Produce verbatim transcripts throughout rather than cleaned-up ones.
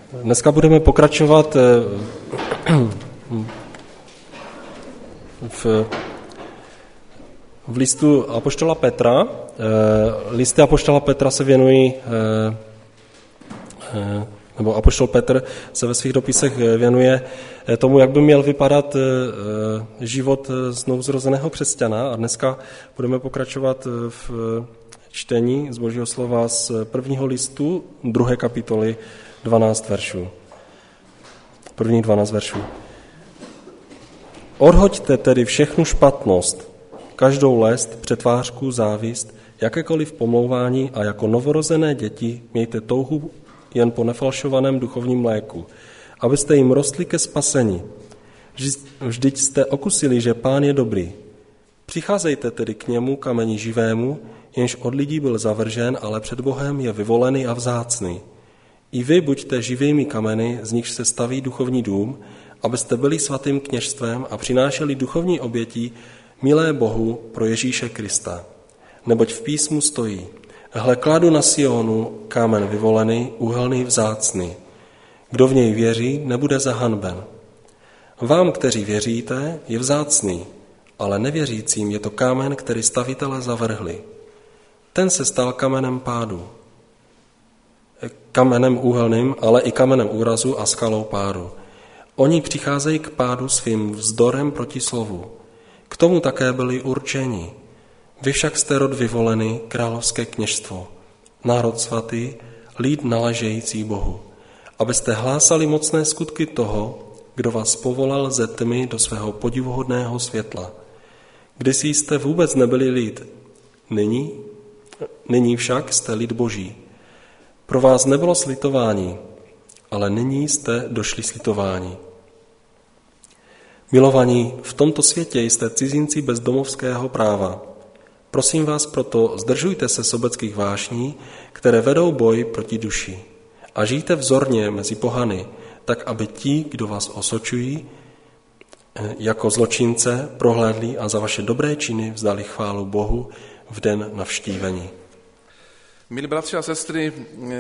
Dneska budeme pokračovat v, v listu apoštola Petra. Listy apoštola Petra se věnují, nebo apoštol Petr se ve svých dopisech věnuje tomu, jak by měl vypadat život znovuzrozeného křesťana. A dneska budeme pokračovat v čtení z Božího slova z prvního listu, druhé kapitoly, dvanáct veršů. Prvních dvanáct veršů. Odhoďte tedy všechnu špatnost, každou lest, přetvářku, závist, jakékoliv pomlouvání a jako novorozené děti mějte touhu jen po nefalšovaném duchovním mléku, abyste jim rostli ke spasení. Vždyť jste okusili, že Pán je dobrý. Přicházejte tedy k němu, kameni živému, jenž od lidí byl zavržen, ale před Bohem je vyvolený a vzácný. I vy buďte živými kameny, z nichž se staví duchovní dům, abyste byli svatým kněžstvem a přinášeli duchovní oběti milé Bohu pro Ježíše Krista. Neboť v písmu stojí: Hle, kladu na Sionu kámen vyvolený, úhelný, vzácný. Kdo v něj věří, nebude zahanben. Vám, kteří věříte, je vzácný, ale nevěřícím je to kámen, který stavitelé zavrhli. Ten se stal kamenem pádu, kamenem úhelným, ale i kamenem úrazu a skalou pádu. Oni přicházejí k pádu svým vzdorem proti slovu. K tomu také byli určeni. Vy však jste rod vyvolený, královské kněžstvo, národ svatý, lid náležející Bohu, abyste hlásali mocné skutky toho, kdo vás povolal ze tmy do svého podivuhodného světla. Kdysi jste vůbec nebyli lid, nyní, nyní však jste lid Boží. Pro vás nebylo slitování, ale nyní jste došli slitování. Milovaní, v tomto světě jste cizinci bez domovského práva. Prosím vás proto, zdržujte se sobeckých vášní, které vedou boj proti duši. A žijte vzorně mezi pohany, tak aby ti, kdo vás osočují, jako zločince prohlédli a za vaše dobré činy vzdali chválu Bohu v den navštívení. Milí bratři a sestry,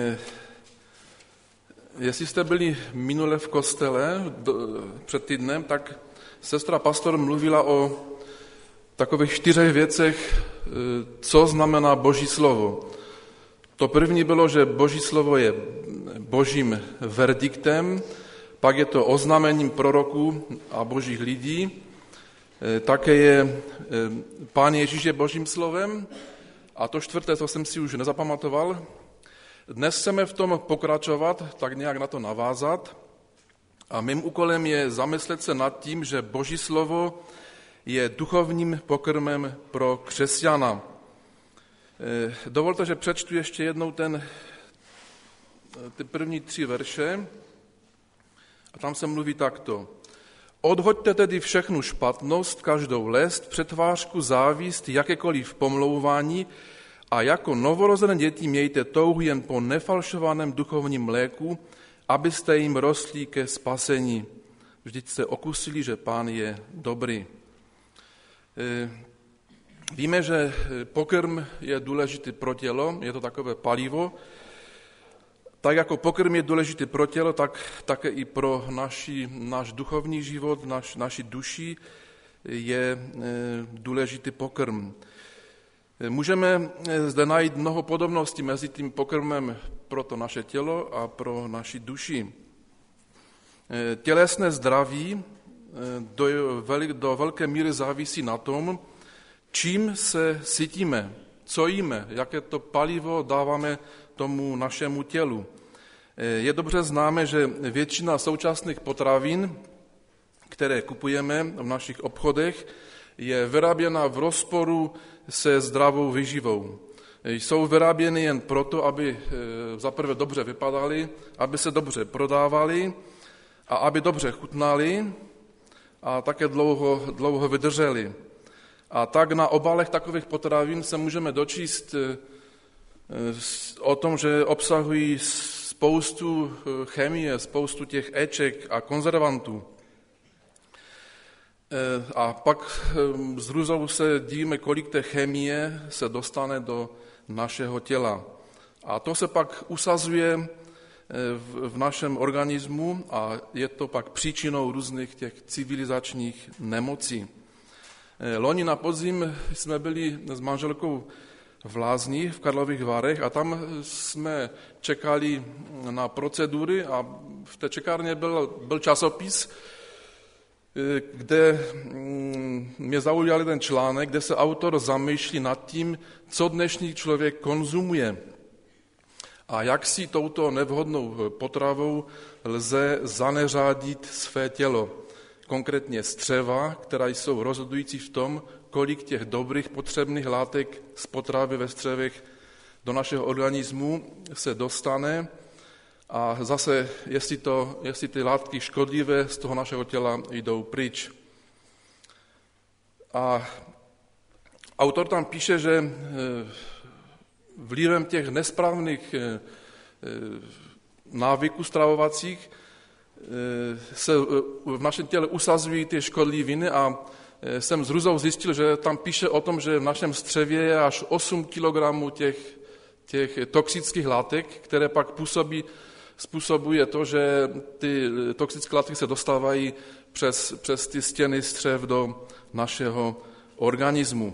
jestli jste byli minule v kostele před týdnem, tak sestra pastor mluvila o takových čtyřech věcech, co znamená Boží slovo. To první bylo, že Boží slovo je Božím verdiktem, pak je to oznámením proroků a božích lidí, také je Pán Ježíš je Božím slovem a to čtvrté, co jsem si už nezapamatoval. Dnes chceme v tom pokračovat, tak nějak na to navázat a mým úkolem je zamyslet se nad tím, že Boží slovo je duchovním pokrmem pro křesťana. Dovolte, že přečtu ještě jednou ten, ty první tři verše a tam se mluví takto. Odhoďte tedy všechnu špatnost, každou lest, přetvářku, závist, jakékoliv pomlouvání a jako novorozené děti mějte touhu jen po nefalšovaném duchovním mléku, abyste jim rostli ke spasení. Vždyť jste okusili, že Pán je dobrý. Víme, že pokrm je důležitý pro tělo, je to takové palivo. Tak jako pokrm je důležitý pro tělo, tak také i pro naši, náš duchovní život, naš, naši duši je důležitý pokrm. Můžeme zde najít mnoho podobností mezi tím pokrmem pro to naše tělo a pro naši duši. Tělesné zdraví do, do velké míry závisí na tom, čím se sytíme, co jíme, jaké to palivo dáváme tomu našemu tělu. Je dobře známe, že většina současných potravin, které kupujeme v našich obchodech, je vyráběna v rozporu se zdravou výživou. Jsou vyráběny jen proto, aby zaprvé dobře vypadaly, aby se dobře prodávaly a aby dobře chutnaly a také dlouho, dlouho vydržely. A tak na obalech takových potravin se můžeme dočíst o tom, že obsahují spoustu chemie, spoustu těch éček a konzervantů. A pak s hrůzou se dívíme, kolik té chemie se dostane do našeho těla. A to se pak usazuje v, v našem organismu a je to pak příčinou různých těch civilizačních nemocí. Loni na podzim jsme byli s manželkou v Lázni v Karlových Varech a tam jsme čekali na procedury a v té čekárně byl, byl časopis, kde mě zaujal jeden článek, kde se autor zamýšlí nad tím, co dnešní člověk konzumuje a jak si touto nevhodnou potravou lze zaneřádit své tělo. Konkrétně střeva, která jsou rozhodující v tom, kolik těch dobrých potřebných látek z potravy ve střevech do našeho organismu se dostane a zase, jestli, to, jestli ty látky škodlivé z toho našeho těla jdou pryč. A autor tam píše, že vlivem těch nesprávných návyků stravovacích se v našem těle usazují ty škodliviny a jsem s hrůzou zjistil, že tam píše o tom, že v našem střevě je až osm kilogramů těch, těch toxických látek, které pak působí, způsobuje to, že ty toxické látky se dostávají přes, přes ty stěny střev do našeho organismu.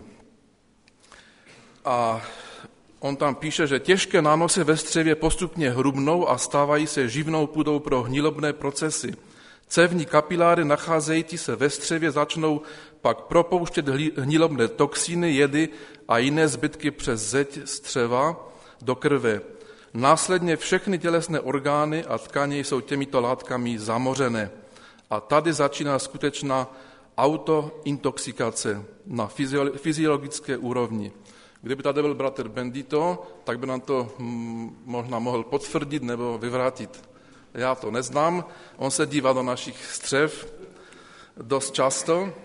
A on tam píše, že těžké nánosy ve střevě postupně hrubnou a stávají se živnou půdou pro hnilobné procesy. Cévní kapiláry nacházející se ve střevě začnou pak propouštět hnilobné toxiny, jedy a jiné zbytky přes zeď střeva do krve. Následně všechny tělesné orgány a tkaně jsou těmito látkami zamořené. A tady začíná skutečná autointoxikace na fyziologické úrovni. Kdyby tady byl bratr Bendito, tak by nám to možná mohl potvrdit nebo vyvrátit. Já to neznám, on se dívá do našich střev dost často,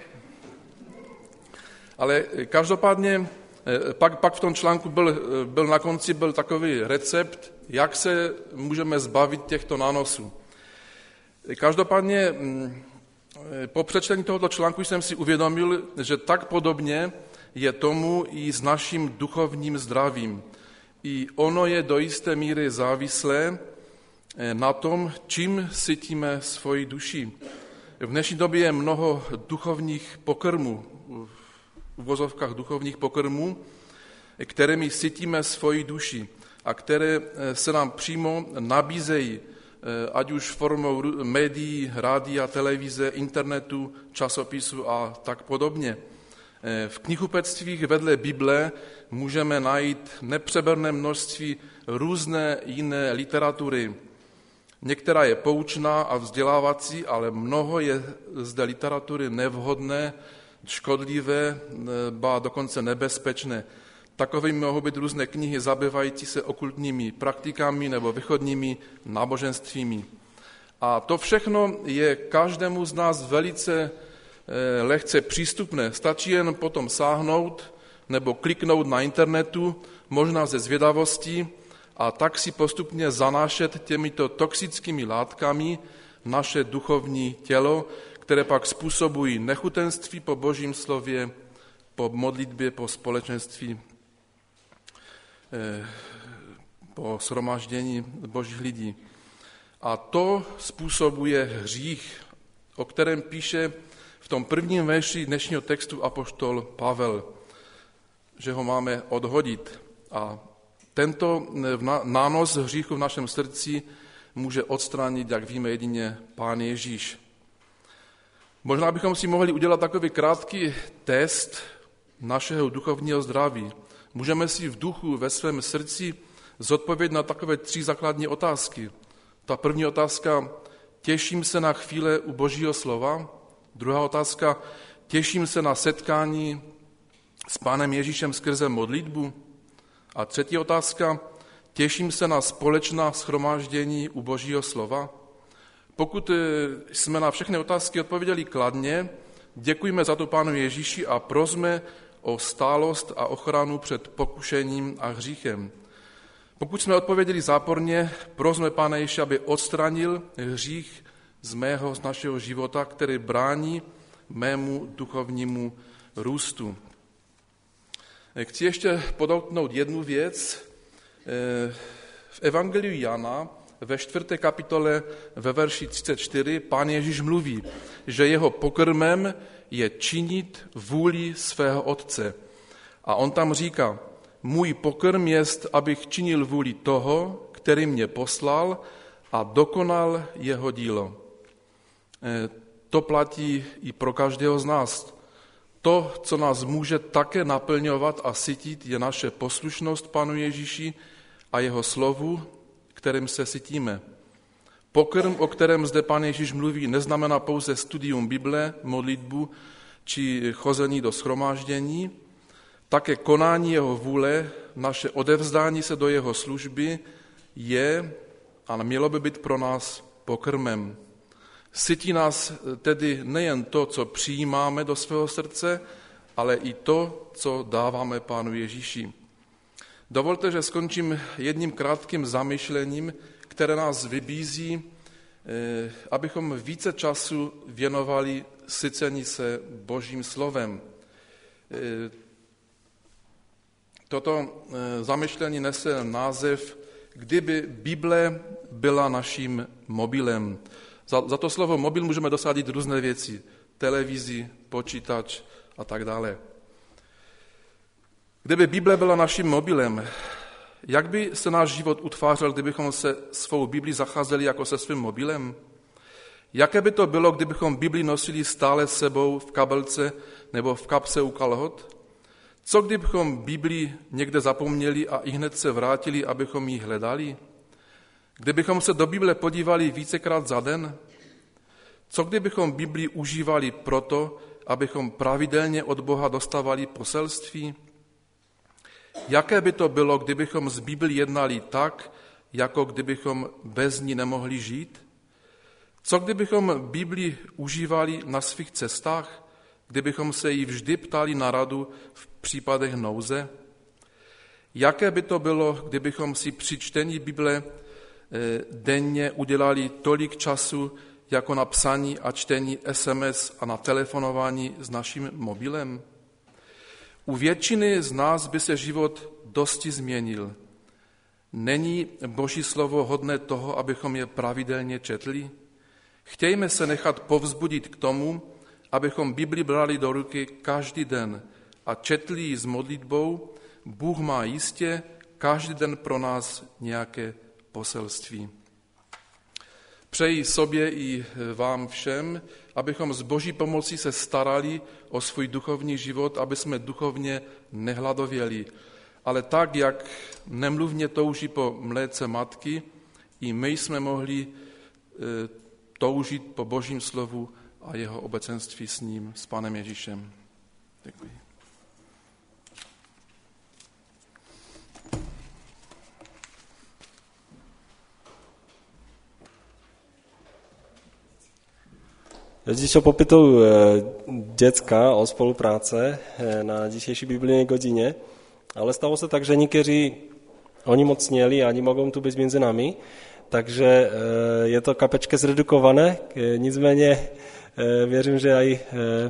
ale každopádně pak, pak v tom článku byl, byl na konci byl takový recept, jak se můžeme zbavit těchto nánosů. Každopádně po přečtení tohoto článku jsem si uvědomil, že tak podobně je tomu i s naším duchovním zdravím. I ono je do jisté míry závislé na tom, čím sytíme svoji duši. V dnešní době je mnoho duchovních pokrmů, v uvozovkách duchovních pokrmů, kterými sytíme svoji duši a které se nám přímo nabízejí, ať už formou médií, rádia, televize, internetu, časopisu a tak podobně. V knihkupectvích vedle Bible můžeme najít nepřeberné množství různé jiné literatury. Některá je poučná a vzdělávací, ale mnoho je zde literatury nevhodné, škodlivé, ba dokonce nebezpečné. Takovými mohou být různé knihy zabývající se okultními praktikami nebo východními náboženstvími. A to všechno je každému z nás velice lehce přístupné. Stačí jen potom sáhnout nebo kliknout na internetu, možná ze zvědavosti, a tak si postupně zanášet těmito toxickými látkami naše duchovní tělo, které pak způsobují nechutenství po Božím slově, po modlitbě, po společenství, po shromáždění Božích lidí. A to způsobuje hřích, o kterém píše v tom prvním verši dnešního textu apoštol Pavel, že ho máme odhodit. A tento nános hříchu v našem srdci může odstranit, jak víme, jedině Pán Ježíš. Možná bychom si mohli udělat takový krátký test našeho duchovního zdraví. Můžeme si v duchu, ve svém srdci zodpovědět na takové tři základní otázky. Ta první otázka, těším se na chvíle u Božího slova. Druhá otázka, těším se na setkání s Pánem Ježíšem skrze modlitbu. A třetí otázka, těším se na společná shromáždění u Božího slova. Pokud jsme na všechny otázky odpověděli kladně, děkujeme za to Pánu Ježíši a prosme o stálost a ochranu před pokušením a hříchem. Pokud jsme odpověděli záporně, prosme Pána Ježíše, aby odstranil hřích z mého, z našeho života, který brání mému duchovnímu růstu. Chci ještě podotknout jednu věc. V Evangeliu Jana ve čtvrté kapitole ve verši třicet čtyři Pán Ježíš mluví, že jeho pokrmem je činit vůli svého Otce. A on tam říká, můj pokrm jest, abych činil vůli toho, který mě poslal a dokonal jeho dílo. To platí i pro každého z nás. To, co nás může také naplňovat a sytit, je naše poslušnost Panu Ježíši a jeho slovu, kterým se sytíme. Pokrm, o kterém zde Pán Ježíš mluví, neznamená pouze studium Bible, modlitbu či chození do shromáždění, také konání jeho vůle, naše odevzdání se do jeho služby je a mělo by být pro nás pokrmem. Sytí nás tedy nejen to, co přijímáme do svého srdce, ale i to, co dáváme Pánu Ježíši. Dovolte, že skončím jedním krátkým zamyšlením, které nás vybízí, abychom více času věnovali sycení se Božím slovem. Toto zamyšlení nese název Kdyby Bible byla naším mobilem. Za, za to slovo mobil můžeme dosadit různé věci. Televizi, počítač a tak dále. Kdyby Bible byla naším mobilem, jak by se náš život utvářel, kdybychom se svou Biblí zacházeli jako se svým mobilem? Jaké by to bylo, kdybychom Bibli nosili stále s sebou v kabelce nebo v kapse u kalhot? Co kdybychom Bibli někde zapomněli a ihned se vrátili, abychom ji hledali? Kdybychom se do Bible podívali vícekrát za den? Co kdybychom Bibli užívali proto, abychom pravidelně od Boha dostávali poselství? Jaké by to bylo, kdybychom z Bibli jednali tak, jako kdybychom bez ní nemohli žít? Co kdybychom Bibli užívali na svých cestách, kdybychom se jí vždy ptali na radu v případech nouze? Jaké by to bylo, kdybychom si při čtení Bible denně udělali tolik času, jako na psaní a čtení es em es a na telefonování s naším mobilem? U většiny z nás by se život dosti změnil. Není Boží slovo hodné toho, abychom je pravidelně četli? Chtějme se nechat povzbudit k tomu, abychom Bibli brali do ruky každý den a četli ji s modlitbou. Bůh má jistě každý den pro nás nějaké poselství. Přeji sobě i vám všem, abychom s Boží pomocí se starali o svůj duchovní život, aby jsme duchovně nehladověli. Ale tak, jak nemluvně touží po mléce matky, i my jsme mohli toužit po Božím slovu a jeho obecenství s ním, s Pánem Ježíšem. Děkuji. Já když popytuju děcka o spolupráce na dzisiejší biblijnej godzinie, ale stało se tak, že někteří oni moc měli a ani mogą tu být mezi nami, takže je to kapečke zredukované, nicméně věřím, že i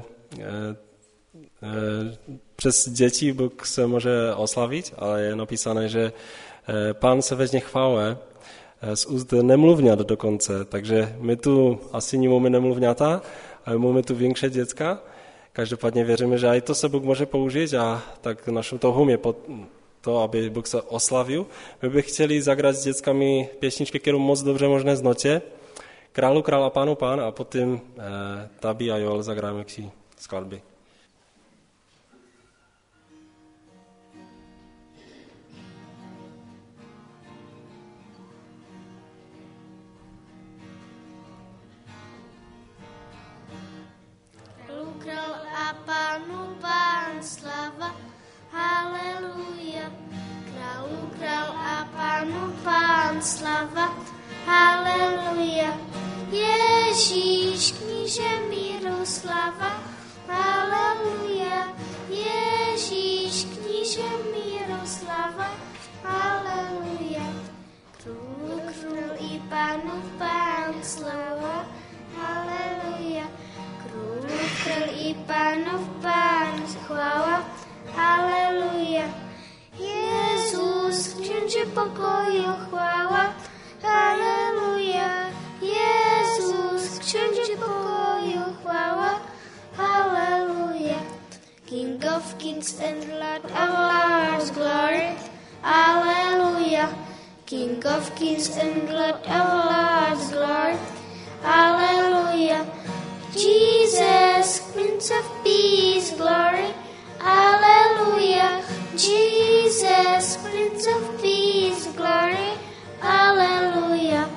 přes děti Bůh se může oslavit, ale je napísané, že Pán se vezme chvále z úst nemluvňat dokonce, takže my tu asi nemáme nemluvňata, ale máme tu větší děcka. Každopádně věříme, že i to se Bůh může použít a tak naším touhou je to, aby Bůh se oslavil. My bych chtěli zagrát s dětskami pěsničky, kterou moc dobře možné znote. Králu, král a pánu pán a potom eh, Tabi a Joel zagráme k skladby. Pánu pán, slava, haleluja. Králu král a pánu pán, slava, haleluja. Ježíš, kníže míru, slava, haleluja. Ježíš, kníže míru, slava, haleluja. Král, král i pánu pán, slava, haleluja. Král i pánov pán, chvála, haleluja. Jezus, księże pokoju, chvála, haleluja. of kings and Lord of lords, glory, hallelujah. King of kings and Lord of lords, glory, hallelujah. Jesus, Prince of peace, glory, hallelujah. Jesus, Prince of peace, glory, hallelujah.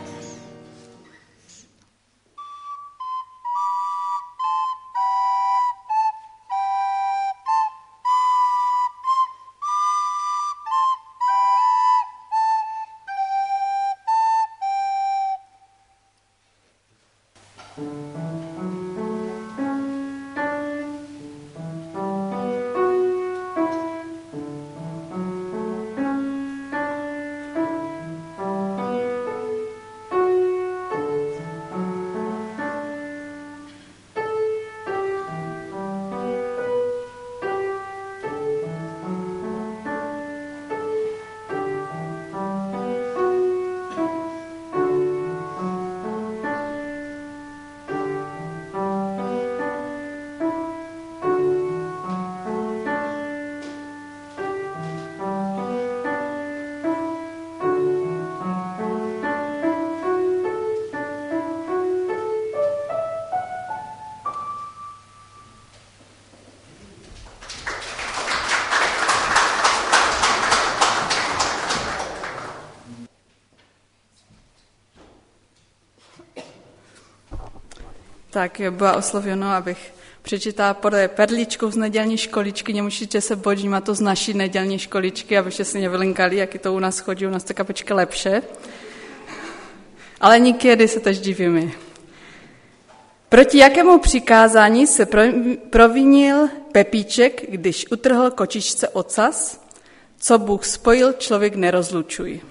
Tak byla osloveno, abych přečítala podle perličkou z nedělní školičky, nemusíte se bodím a to z naší nedělní školičky, abyste si nevylinkali, jak to u nás chodí, u nás to kapečka lepše. Ale nikdy se tež divíme. Proti jakému přikázání se provinil Pepíček, když utrhl kočičce ocas? Co Bůh spojil, člověk nerozlučuj.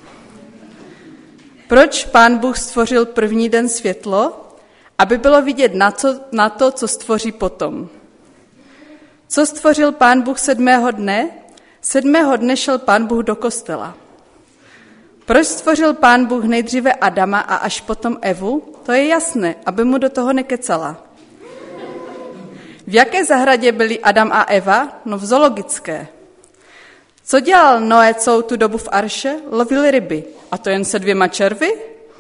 Proč Pán Bůh stvořil první den světlo? Aby bylo vidět na, co, na to, co stvoří potom. Co stvořil Pán Bůh sedmého dne? Sedmého dne šel Pán Bůh do kostela. Proč stvořil Pán Bůh nejdříve Adama a až potom Evu? To je jasné, aby mu do toho nekecala. V jaké zahradě byli Adam a Eva? No v zoologické. Co dělal Noé celou tu dobu v arše? Lovil ryby. A to jen se dvěma červy?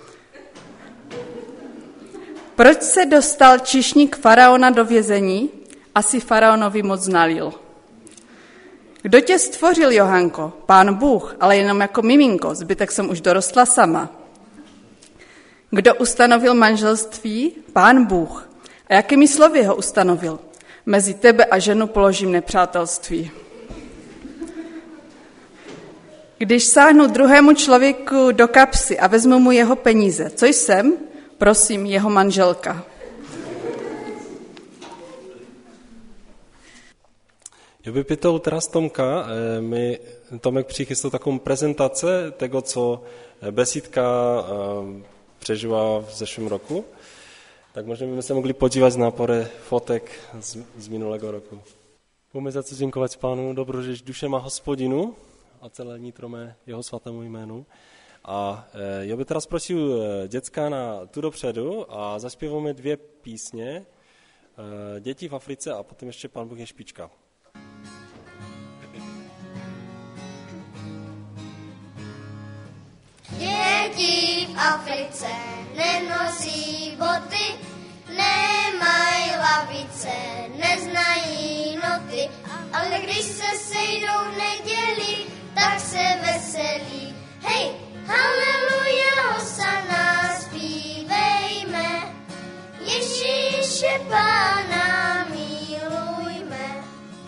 Proč se dostal číšník faraona do vězení? Asi faraonovi moc nalil. Kdo tě stvořil, Johanko? Pán Bůh, ale jenom jako miminko, zbytek jsem už dorostla sama. Kdo ustanovil manželství? Pán Bůh. A jakými slovy ho ustanovil? Mezi tebe a ženu položím nepřátelství. Když sáhnu druhému člověku do kapsy a vezmu mu jeho peníze, co jsem? Prosím, jeho manželka. Já bych pytal teraz Tomka, my, Tomek přichystal takovou prezentace tego, co besídka přežila v zešłym roku. Tak možná bychom se mohli podívat na pore fotek z, z minulého roku. Budeme za co dziękować Pánu, dobrožeš duše má Hospodinu a celé nitro mé jeho svatému jménu. A e, já bych teraz prosil děcka na tu dopředu a zaspěváme dvě písně, e, Děti v Africe a potom ještě Pán Bůh je špička. Děti v Africe nenosí boty, nemají lavice, neznají noty, ale když se sejdou v neděli, tak se veselí. Hej, haleluja, hosana, zpívejme, Ježíše Pána milujme.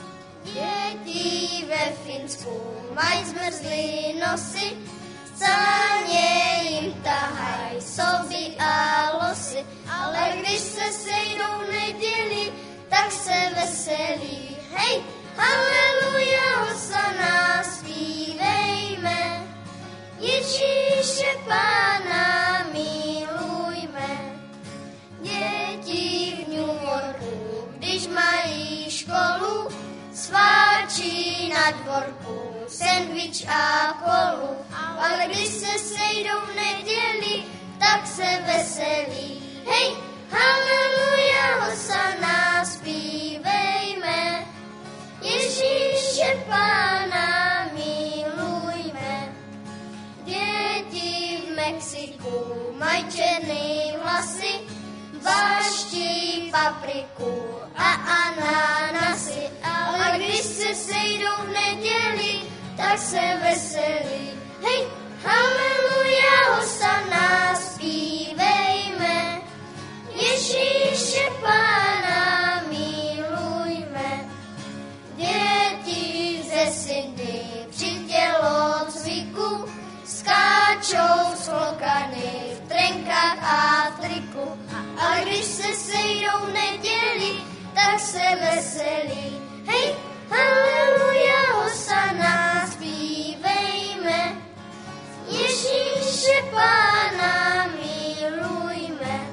Děti ve Finsku mají zmrzlý nosy, sáně jim tahaj soby a losy, ale když se sejdou v neděli, tak se veselí. Hej, haleluja, hosana, zpívejme, Ježíše Pána milujme. Děti v New Yorku, když mají školu, sváčí na dvorku sendvič a kolu, ale když se sejdou v neděli, tak se veselí. Hej, haleluja, hosana, zpívejme, Ježíš mají černý vlasy, báští papriku a ananasy. Ale když se sejdou v neděli, tak se veselí. Hej, haleluja, hosana, zpívejme, Ježíše Pána milujme. Děti ze Sydney při tělocviku skáčou sklokany v trenkách a triku. A když se sejdou v neděli, tak se veselí. Hej, haleluja, hosana, zpívejme, Ježíše Pána milujme.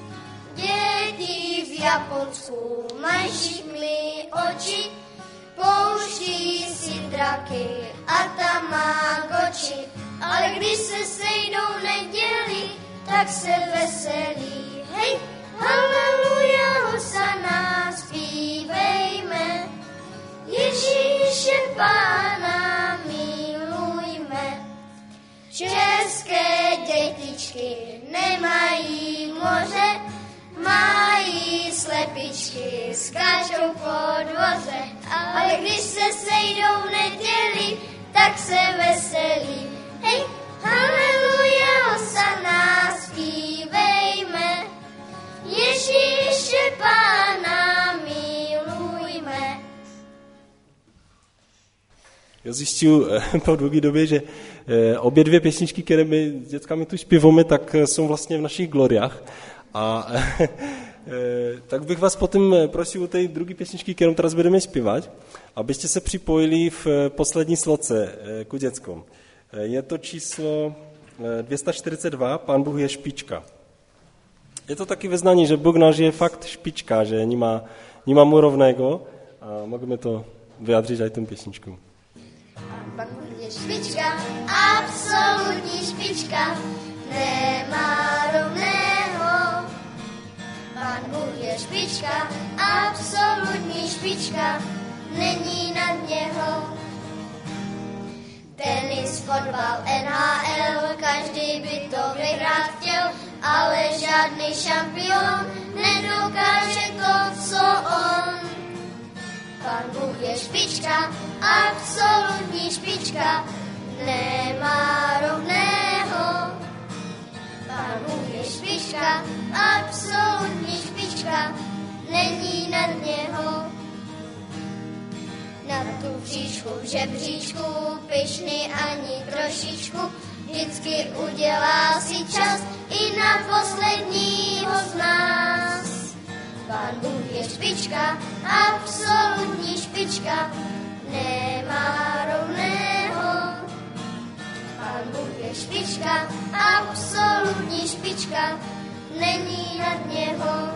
Děti v Japonsku mají šiklý oči, pouští si draky a tamagoči. Ale když se sejdou v neděli, tak se veselí. Hej, haleluja, hosana, zpívejme, Ježíše Pána milujme. České dětičky nemají moře, mají slepičky, skáčou po dvoře. Ale když se sejdou v neděli, tak se veselí. Hej, haleluja, hosana, zpívejme, Ježíše Pána milujme. Já zjistil po dlouhé době, že obě dvě písničky, které my s dětskami tu zpíváme, tak jsou vlastně v našich gloriách. A tak bych vás potom prosil u té druhé písničky, kterou teraz budeme zpívat, abyste se připojili v poslední sloce ku dětským. Je to číslo dvě stě čtyřicet dva, Pán Bůh je špička. Je to taky vyznání, že Bůh náš je fakt špička, že nemá, nemá mu rovného a můžeme to vyjádřit aj tom písničkou. Pán Bůh je špička, absolutní špička, nemá rovného. Pán Bůh je špička, absolutní špička, není nad něho. Tenis, fotbal, N H L, každý by to vyhrát chtěl, ale žádný šampion nedokáže to, co on. Pán Bůh je špička, absolutní špička, nemá rovného. Pán Bůh je špička, absolutní špička, není nad něho. Na tu příčku v žebříčku, pyšný ani trošičku, vždycky udělá si čas i na posledního z nás. Pán Bůh je špička, absolutní špička, nemá rovného. Pán Bůh je špička, absolutní špička, není nad něho.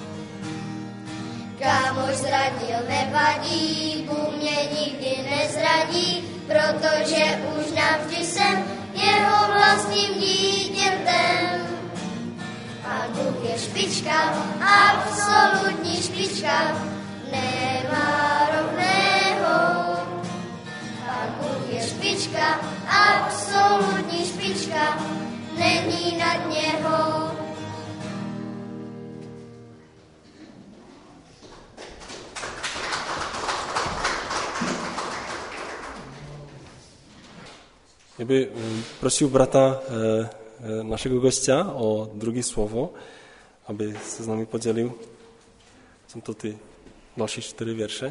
Kámoš zradil, nevadí, Bůh mě nikdy nezradí, protože už navždy jsem jeho vlastním dítětem. Pán Bůh je špička, absolutní špička, nemá rovného. Pán Bůh je špička, absolutní špička, není nad něho. Já bych prosil brata našeho gościa o druhé slovo, aby se s námi podělil. Jsou to ty další čtyři věrše.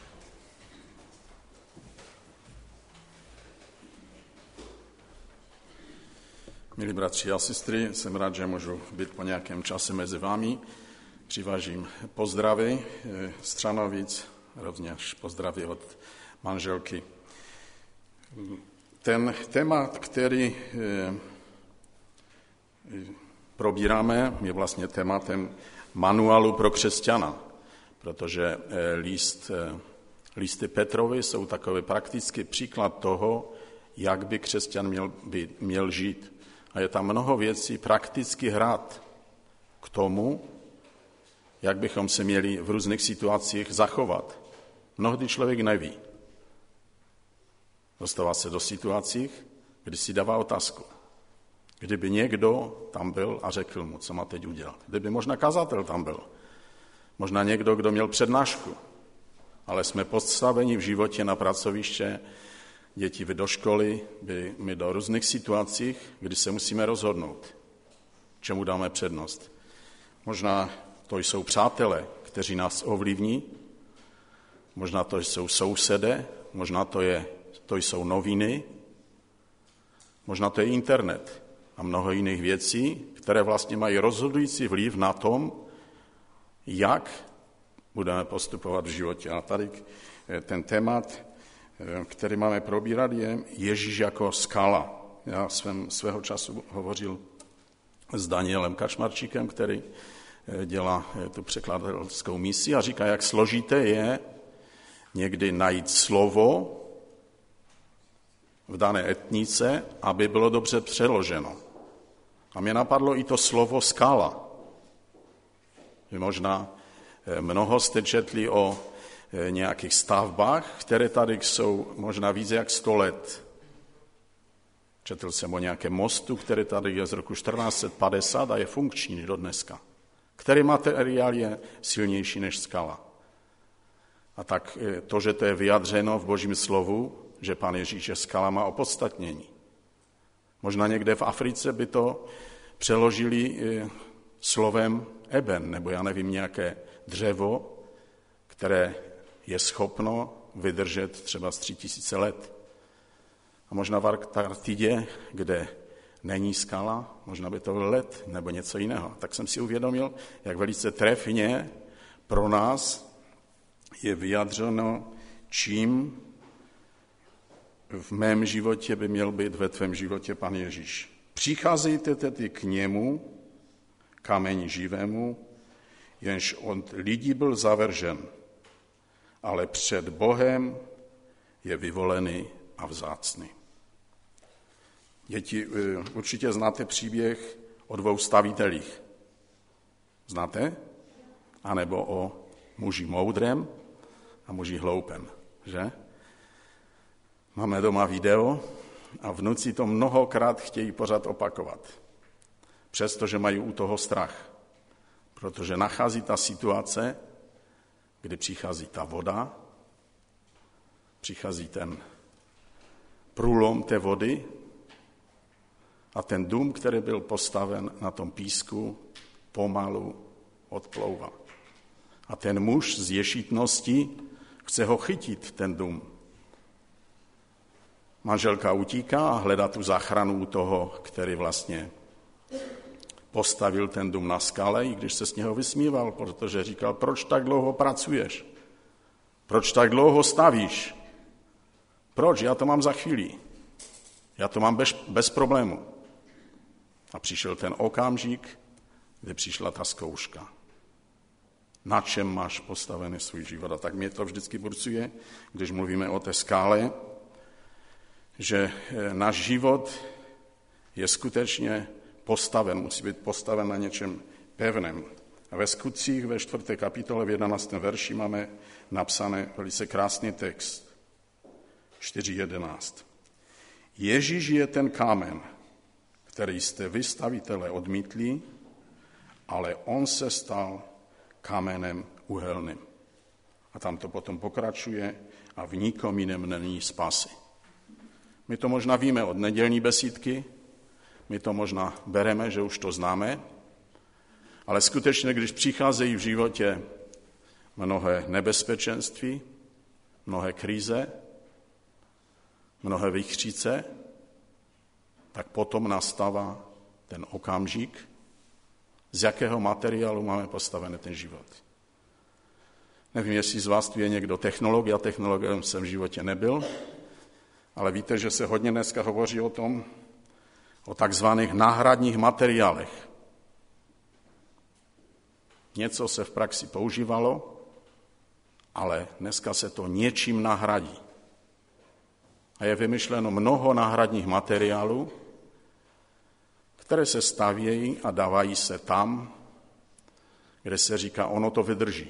Milí bratři a sestry, jsem rád, že můžu být po nějakém čase mezi vámi. Přivážím pozdravy z Třanovic, rovněž pozdravy od manželky. Ten témat, který probíráme, je vlastně tématem manuálu pro křesťana, protože list, listy Petrovy jsou takový praktický příklad toho, jak by křesťan měl, by, měl žít. A je tam mnoho věcí prakticky hrát k tomu, jak bychom se měli v různých situacích zachovat. Mnohdy člověk neví. Dostává se do situací, kdy si dává otázku. Kdyby někdo tam byl a řekl mu, co má teď udělat. Kdyby možná kazatel tam byl. Možná někdo, kdo měl přednášku. Ale jsme postaveni v životě na pracoviště, děti do školy, my do různých situacích, kdy se musíme rozhodnout, čemu dáme přednost. Možná to jsou přátelé, kteří nás ovlivní, možná to jsou sousedé, možná to, je, to jsou noviny, možná to je internet a mnoho jiných věcí, které vlastně mají rozhodující vliv na tom, jak budeme postupovat v životě. A tady ten témat, který máme probírat, je Ježíš jako skala. Já jsem svého času hovořil s Danielem Kačmarčíkem, který dělá tu překladatelskou misi a říká, jak složité je někdy najít slovo v dané etnice, aby bylo dobře přeloženo. A mě napadlo i to slovo skala. Možná mnoho jste četli o nějakých stavbách, které tady jsou možná více jak sto let. Četl jsem o nějakém mostu, který tady je z roku čtrnáct set padesát a je funkční do dneska. Který materiál je silnější než skala. A tak to, že to je vyjadřeno v Božím slovu, že Pán Ježíš je skala, má opodstatnění. Možná někde v Africe by to přeložili slovem eben, nebo já nevím, nějaké dřevo, které je schopno vydržet třeba z tři tisíce let. A možná v Antarktidě, kde není skala, možná by to byl led nebo něco jiného. Tak jsem si uvědomil, jak velice trefně pro nás je vyjadřeno, čím v mém životě by měl být ve tvém životě Pan Ježíš. Přicházejte tedy k němu, kameni živému, jenž od lidí byl zavržen, ale před Bohem je vyvolený a vzácný. Děti, určitě znáte příběh o dvou stavitelích. Znáte? A nebo o muži moudrém a muži hloupém, že? Máme doma video a vnuci to mnohokrát chtějí pořád opakovat. Přestože mají u toho strach. Protože nachází ta situace, kdy přichází ta voda, přichází ten průlom té vody a ten dům, který byl postaven na tom písku, pomalu odplouvá. A ten muž z ješitnosti chce ho chytit, ten dům. Manželka utíká a hledá tu záchranu u toho, který vlastně postavil ten dům na skale, i když se z něho vysmíval, protože říkal, proč tak dlouho pracuješ? Proč tak dlouho stavíš? Proč? Já to mám za chvíli. Já to mám bez, bez problému. A přišel ten okamžik, kdy přišla ta zkouška. Na čem máš postavený svůj život? A tak mě to vždycky burcuje, když mluvíme o té skále, že náš život je skutečně postaven, musí být postaven na něčem pevném. A ve Skutcích ve čtvrté kapitole v jedenáctém verši máme napsané velice krásný text. čtyři jedenáct. Ježíš je ten kámen, který jste vy stavitelé odmítli, ale on se stal kamenem uhelným. A tam to potom pokračuje a v nikom jiném není spásy. My to možná víme od nedělní besídky, my to možná bereme, že už to známe, ale skutečně, když přicházejí v životě mnohé nebezpečenství, mnohé krize, mnohé vichřice, tak potom nastává ten okamžik, z jakého materiálu máme postavený ten život. Nevím, jestli z vás tu je někdo technolog, já technologem jsem v životě nebyl, ale víte, že se hodně dneska hovoří o tom, o takzvaných náhradních materiálech. Něco se v praxi používalo, ale dneska se to něčím nahradí. A je vymyšleno mnoho náhradních materiálů, které se stavějí a dávají se tam, kde se říká, ono to vydrží.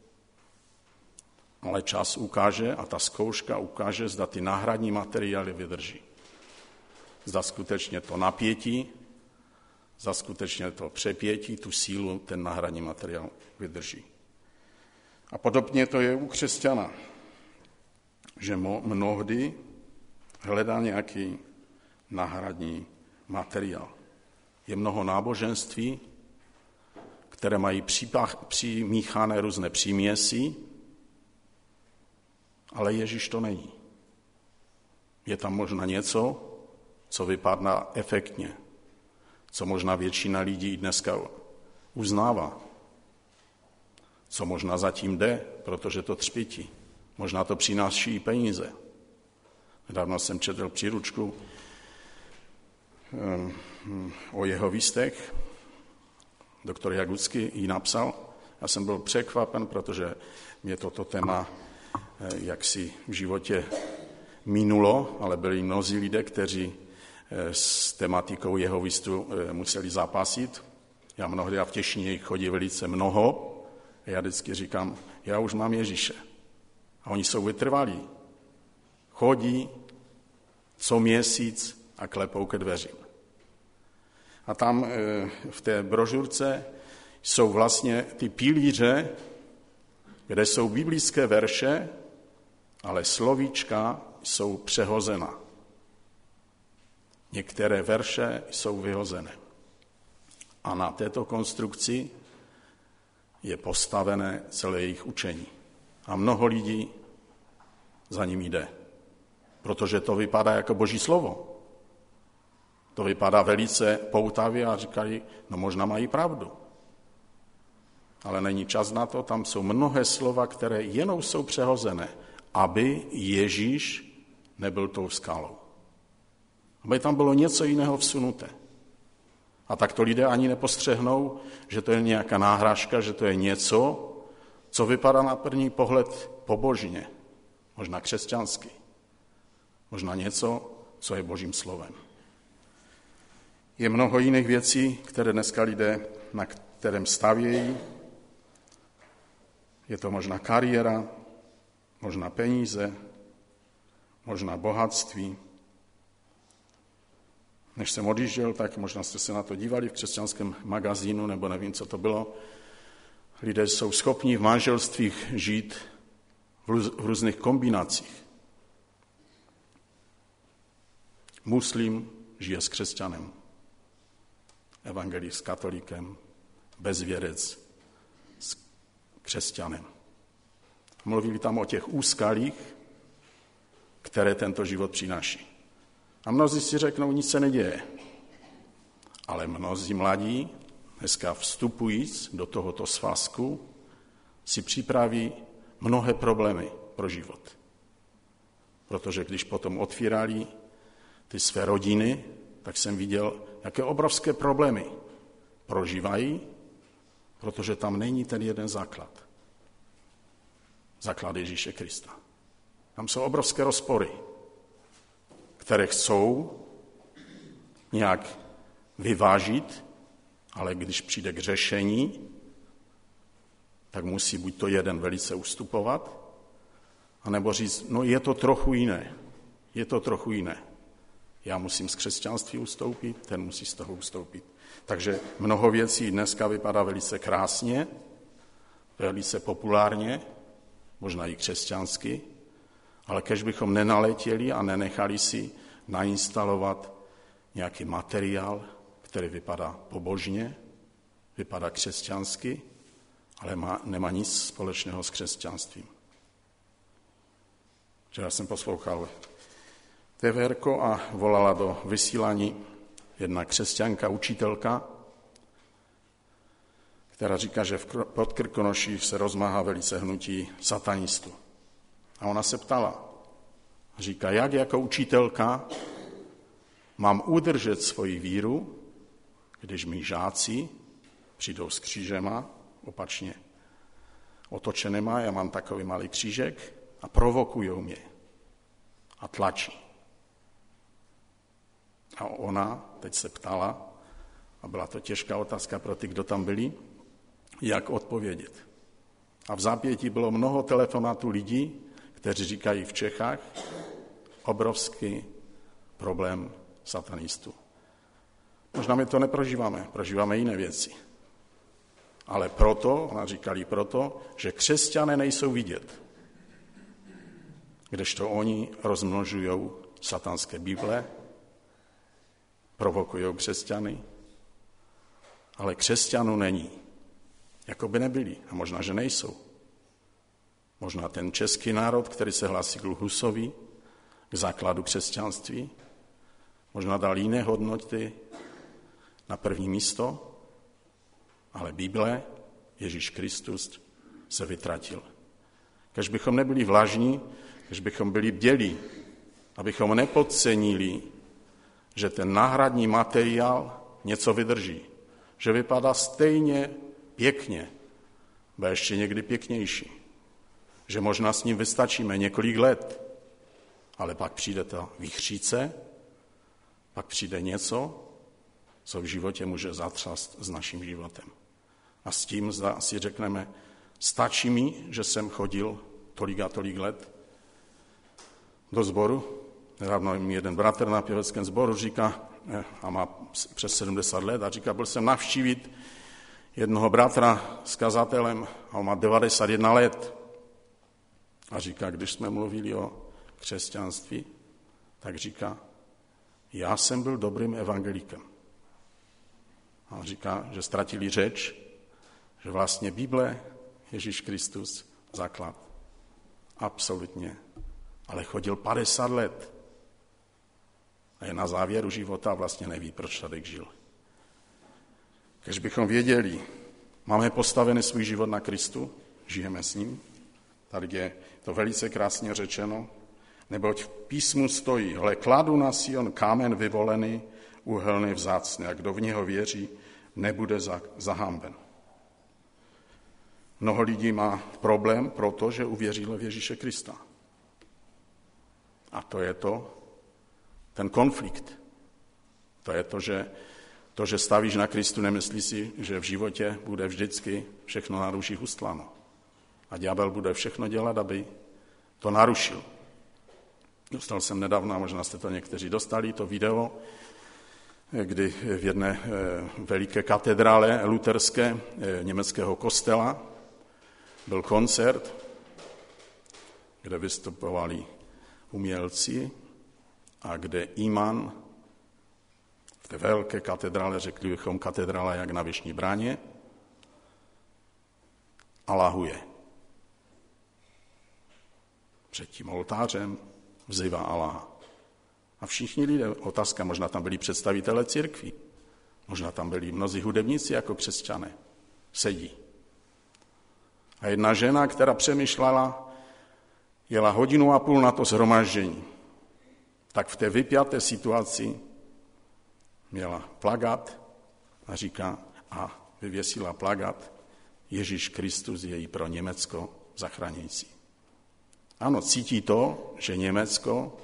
Ale čas ukáže a ta zkouška ukáže, zda ty náhradní materiály vydrží. Zda skutečně to napětí za skutečně to přepětí, tu sílu, ten náhradní materiál vydrží. A podobně to je u křesťana, že mnohdy hledá nějaký náhradní materiál. Je mnoho náboženství, které mají přimíchané různé příměsi, ale Ježíš to není. Je tam možná něco, co vypadá efektně, co možná většina lidí dneska uznává, co možná zatím jde, protože to třpití. Možná to přináší i peníze. Nedávno jsem četl příručku o jehovistech. Doktor Jagucký ji napsal. Já jsem byl překvapen, protože mě toto téma jaksi v životě minulo, ale byli mnozí lidé, kteří s tematikou jehovistů museli zápasit. Já mnohdy a v Těšíně jich chodí velice mnoho. A já vždycky říkám, já už mám Ježíše. A oni jsou vytrvalí. Chodí co měsíc a klepou ke dveřím. A tam v té brožurce jsou vlastně ty pilíře, kde jsou biblické verše, ale slovíčka jsou přehozena. Některé verše jsou vyhozené. A na této konstrukci je postavené celé jejich učení. A mnoho lidí za ním jde, protože to vypadá jako Boží slovo. To vypadá velice poutavě a říkají, no možná mají pravdu. Ale není čas na to, tam jsou mnohé slova, které jenom jsou přehozené, aby Ježíš nebyl tou skalou. Aby tam bylo něco jiného vsunuté. A tak to lidé ani nepostřehnou, že to je nějaká náhražka, že to je něco, co vypadá na první pohled pobožně, možná křesťansky, možná něco, co je Božím slovem. Je mnoho jiných věcí, které dneska lidé, na kterém stavějí. Je to možná kariéra, možná peníze, možná bohatství. Než jsem odjížděl, tak možná jste se na to dívali v křesťanském magazínu, nebo nevím, co to bylo. Lidé jsou schopni v manželstvích žít v různých kombinacích. Muslim žije s křesťanem, evangelist s katolíkem, bezvěrec s křesťanem. Mluvili tam o těch úskalích, které tento život přináší. A mnozí si řeknou, nic se neděje. Ale mnozí mladí, dneska vstupujíc do tohoto svazku, si připraví mnohé problémy pro život. Protože když potom otvírali ty své rodiny, tak jsem viděl, jaké obrovské problémy prožívají, protože tam není ten jeden základ. Základ Ježíše Krista. Tam jsou obrovské rozpory, které chcou nějak vyvážit, ale když přijde k řešení, tak musí buď to jeden velice ustupovat, anebo říct, no je to trochu jiné, je to trochu jiné. Já musím z křesťanství ustoupit, ten musí z toho ustoupit. Takže mnoho věcí dneska vypadá velice krásně, velice populárně, možná i křesťansky, ale kež bychom nenaletěli a nenechali si nainstalovat nějaký materiál, který vypadá pobožně, vypadá křesťansky, ale má, nemá nic společného s křesťanstvím. Včera jsem poslouchal té vé erko a volala do vysílání jedna křesťanka, učitelka, která říká, že v Podkrkonoší se rozmáhá velice hnutí satanistů. A ona se ptala, říká, jak jako učitelka mám udržet svoji víru, když mi žáci přijdou s křížema, opačně otočenýma, já mám takový malý křížek a provokujou mě a tlačí. A ona teď se ptala, a byla to těžká otázka pro ty, kdo tam byli, jak odpovědět. A v zápětí bylo mnoho telefonátů lidí, kteří říkají v Čechách, obrovský problém satanistů. Možná my to neprožíváme, prožíváme jiné věci. Ale proto, ona říkali proto, že křesťané nejsou vidět. Kdežto oni rozmnožují satanské Bible, provokují křesťany, ale křesťanů není. Jako by nebyli. A možná, že nejsou. Možná ten český národ, který se hlásí k Husovi, k základu křesťanství, možná dal jiné hodnoty na první místo, ale Bible, Ježíš Kristus, se vytratil. Když bychom nebyli vlažní, když bychom byli bdělí, abychom nepodcenili, že ten náhradní materiál něco vydrží, že vypadá stejně pěkně, bude ještě někdy pěknější, že možná s ním vystačíme několik let, ale pak přijde ta výchříce, pak přijde něco, co v životě může zatřást s naším životem. A s tím zda si řekneme, stačí mi, že jsem chodil tolik a tolik let do sboru. Nedávno mi jeden bratr na pěveckém sboru říká, a má přes sedmdesát let, a říká, byl jsem navštívit jednoho bratra s kazatelem, a on má devadesát jedna let. A říká, když jsme mluvili o křesťanství, tak říká, já jsem byl dobrým evangelikem. A on říká, že ztratili řeč, že vlastně Bible, Ježíš Kristus, základ. Absolutně. Ale chodil padesát let. A je na závěru života a vlastně neví, proč tady žil. Když bychom věděli, máme postavený svůj život na Kristu, žijeme s ním, tady je to velice krásně řečeno, neboť v písmu stojí, hle, kladu na Sion kámen vyvolený, úhelný vzácný, a kdo v něho věří, nebude zahamben. Mnoho lidí má problém, protože uvěřilo v Ježíše Krista. A to je to, ten konflikt. To je to, že to, že stavíš na Kristu, nemyslí si, že v životě bude vždycky všechno na růžích ustláno. A ďábel bude všechno dělat, aby to narušil. Dostal jsem nedávno, a možná jste to někteří dostali, to video, kdy v jedné veliké katedrále luterské německého kostela byl koncert, kde vystupovali umělci a kde imán v té velké katedrále, řekli bychom katedrála jak na Vyšní bráně, alahuje. Před tím oltářem vzývá Allaha. A všichni lidé, otázka, možná tam byli představitelé církví, možná tam byli mnozí hudebníci jako křesťané, sedí. A jedna žena, která přemýšlela, jela hodinu a půl na to shromáždění. Tak v té vypjaté situaci měla plakát a říká, a vyvěsila plakát, Ježíš Kristus je i pro Německo zachraňující. Ano, cítí to, že Německo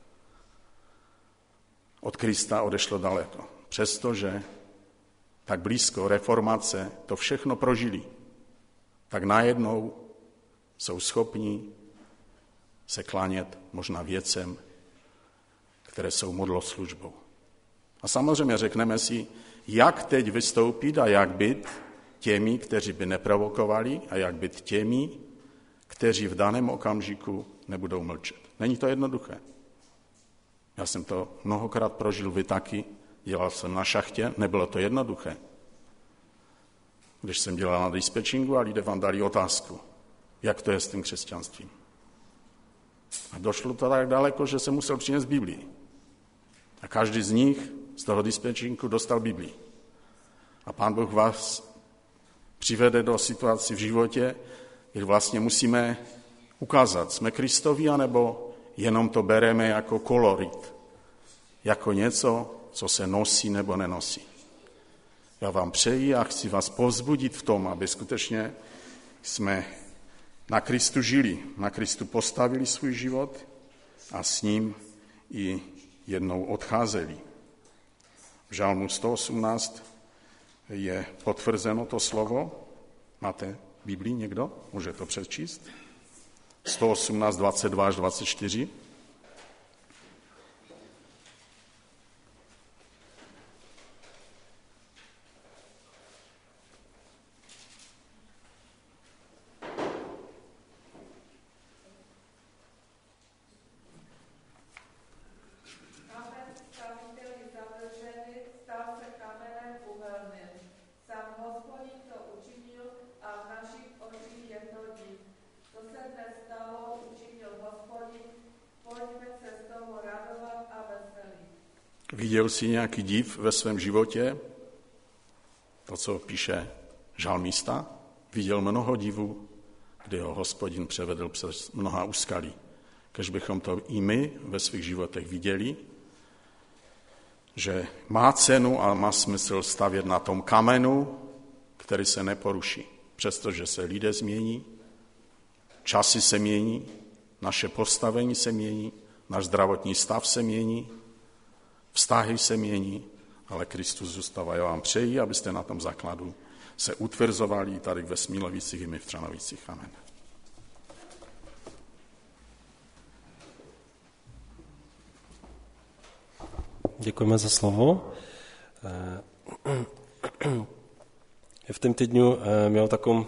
od Krista odešlo daleko. Přestože tak blízko reformace to všechno prožili, tak najednou jsou schopni se klánět možná věcem, které jsou modloslužbou. A samozřejmě řekneme si, jak teď vystoupit a jak být těmi, kteří by neprovokovali, a jak být těmi, kteří v daném okamžiku nebudou mlčet. Není to jednoduché. Já jsem to mnohokrát prožil, vy taky, dělal jsem na šachtě, nebylo to jednoduché. Když jsem dělal na dispečingu a lidé vám dali otázku, jak to je s tím křesťanstvím. A došlo to tak daleko, že jsem musel přinést Biblii. A každý z nich z toho dispečinku dostal Biblii. A Pán Bůh vás přivede do situace v životě, kdy vlastně musíme ukázat, jsme Kristovi, anebo jenom to bereme jako kolorit, jako něco, co se nosí nebo nenosí. Já vám přeji a chci vás povzbudit v tom, aby skutečně jsme na Kristu žili, na Kristu postavili svůj život a s ním i jednou odcházeli. V Žalmu sto osmnáct je potvrzeno to slovo. Máte Biblii někdo? Může to přečíst? sto osmnáct, dvacet dva až dvacet čtyři. Viděl jsi nějaký div ve svém životě? To, co píše žalmista, viděl mnoho divů, kdy ho Hospodin převedl přes mnoha úskalí. Kež bychom to i my ve svých životech viděli, že má cenu a má smysl stavět na tom kamenu, který se neporuší. Přestože se lidé změní, časy se mění, naše postavení se mění, náš zdravotní stav se mění, vztahy se mění, ale Kristus zůstává. Já vám přeji, abyste na tom základu se utvrzovali tady ve Smilovicích i my v Třanovicích. Amen. Děkujeme za slovo. V tom týdnu měl takovou,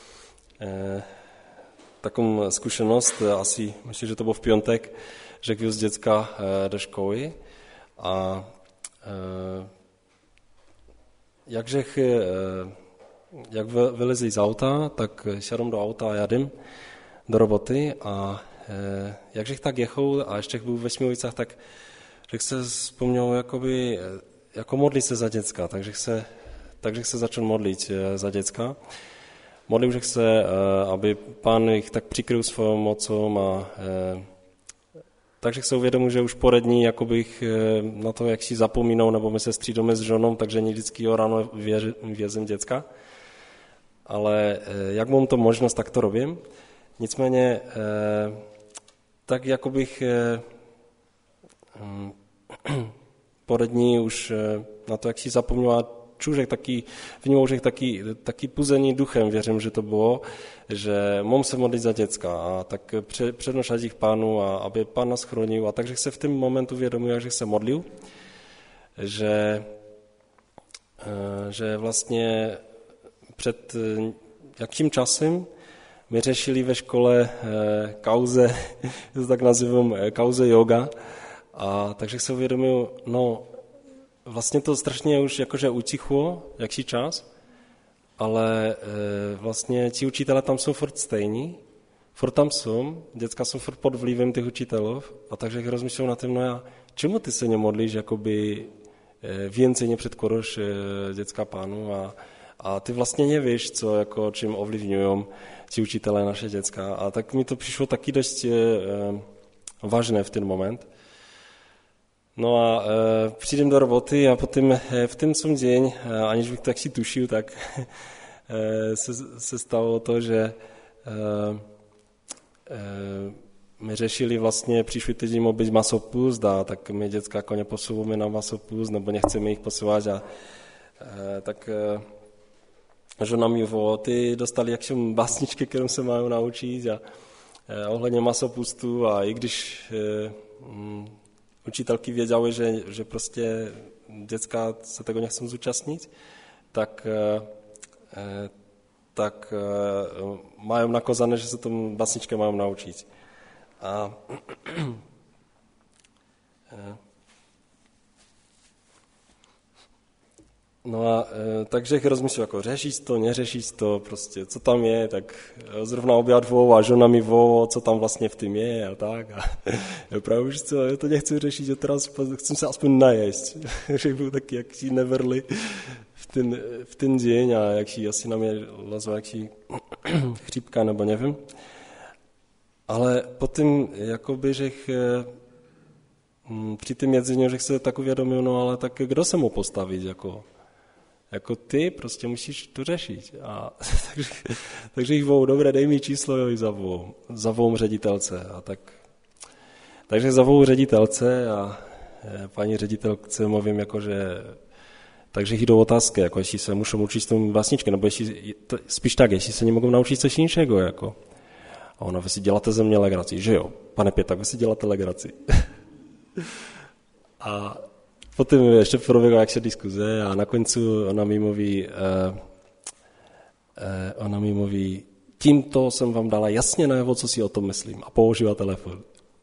takovou zkušenost, asi myslím, že to bylo v piątek, že vyjel z děcka do školy a jakže jak vylezli z auta, tak siadam do auta a jadem do roboty a jakže tak jechal a ještě byl ve Smilovicách, tak že se vzpomněl jakoby, jako modlit se za děcka, takže se, takže se začal modlit za děcka. Modlil, že se, aby Pán jich tak přikryl svou mocou a takže se uvědomil, že už půl dní bych na to, jak si zapomínal, nebo my se střídáme s ženou, takže vždycky o ráno vězím děcka. Ale jak mám to možnost, tak to robím. Nicméně, tak jako bych půl dní už na to, jak si zapomněla, čužek taky, vnímal, že taky, taky puzení duchem, věřím, že to bylo, že mám se modlit za děcka a tak přednošat jich Pánu a aby Pán nás chránil. A takže se v tom momentu vědomil, že se modlil, že, že vlastně před jakým časem my řešili ve škole kauze, to tak nazývám, kauze yoga, a takže se uvědomil, no vlastně to strašně už jakože utichlo, jaký čas, ale e, vlastně ti učitelé tam jsou furt stejní, furt tam jsou, děcka jsou furt pod vlivem těch učitelů, a takže rozmýšlel na tím, no já, čemu ty se nemodlíš, jakoby e, więcej nepředkoroš e, děcka Pánu a, a ty vlastně nevíš, co, jako, čím ovlivňují ti učitelé naše děcka. A tak mi to přišlo taky dost e, vážné v ten moment. No a e, přijdem do roboty a potom e, v ten som deň, e, aniž bych to tak si tušil, tak e, se, se stalo to, že e, e, my řešili vlastně příští týden být masopust a tak my děcka jako neposouváme na masopust, nebo nechceme jich posouvat a e, tak e, žena mi volala, ty dostali jakšem básničky, kterou se mají naučit a e, ohledně masopustu a i když e, m, učitelky věděly, že, že prostě děcka se tego nechcem zúčastnit, tak, tak mají nakozané, že se tomu básničky mají naučit. A no a takže rozmyslel, jako řešíš to, neřešíš to, prostě, co tam je, tak zrovna objad volal a žena mi volala, co tam vlastně v tím je a tak. A já právě už co, já to nechci řešit, že teraz chci se aspoň najíst. Že byl taky jaký neverli v ten, v ten deň a jaký asi na mě lazla jaký chřípka nebo nevím. Ale potom, jakoby, že při tím jedzení, že se tak uvědomil, no ale tak kdo se mu postavit, jako Jako ty prostě musíš to řešit. A, takže, takže jich volou, dobré, dej mi číslo, jo, zavolou. Zavolou ředitelce. A tak, takže zavolou ředitelce a paní ředitelce mluvím, jako, že takže jich jdou otázky, jako jestli se můžou učit s tomu vlastničky, nebo jestli, spíš tak, jestli se nemogou naučit coś inšego. Jako. A ona, vy si děláte ze mě legraci. Že jo, pane Pěta, vy si děláte legraci. A potom ještě proběhla jakže diskuze a na koncu ona mi mluví, uh, uh, ona mi mluví, tímto jsem vám dala jasně najevo, co si o tom myslím a použila telefon.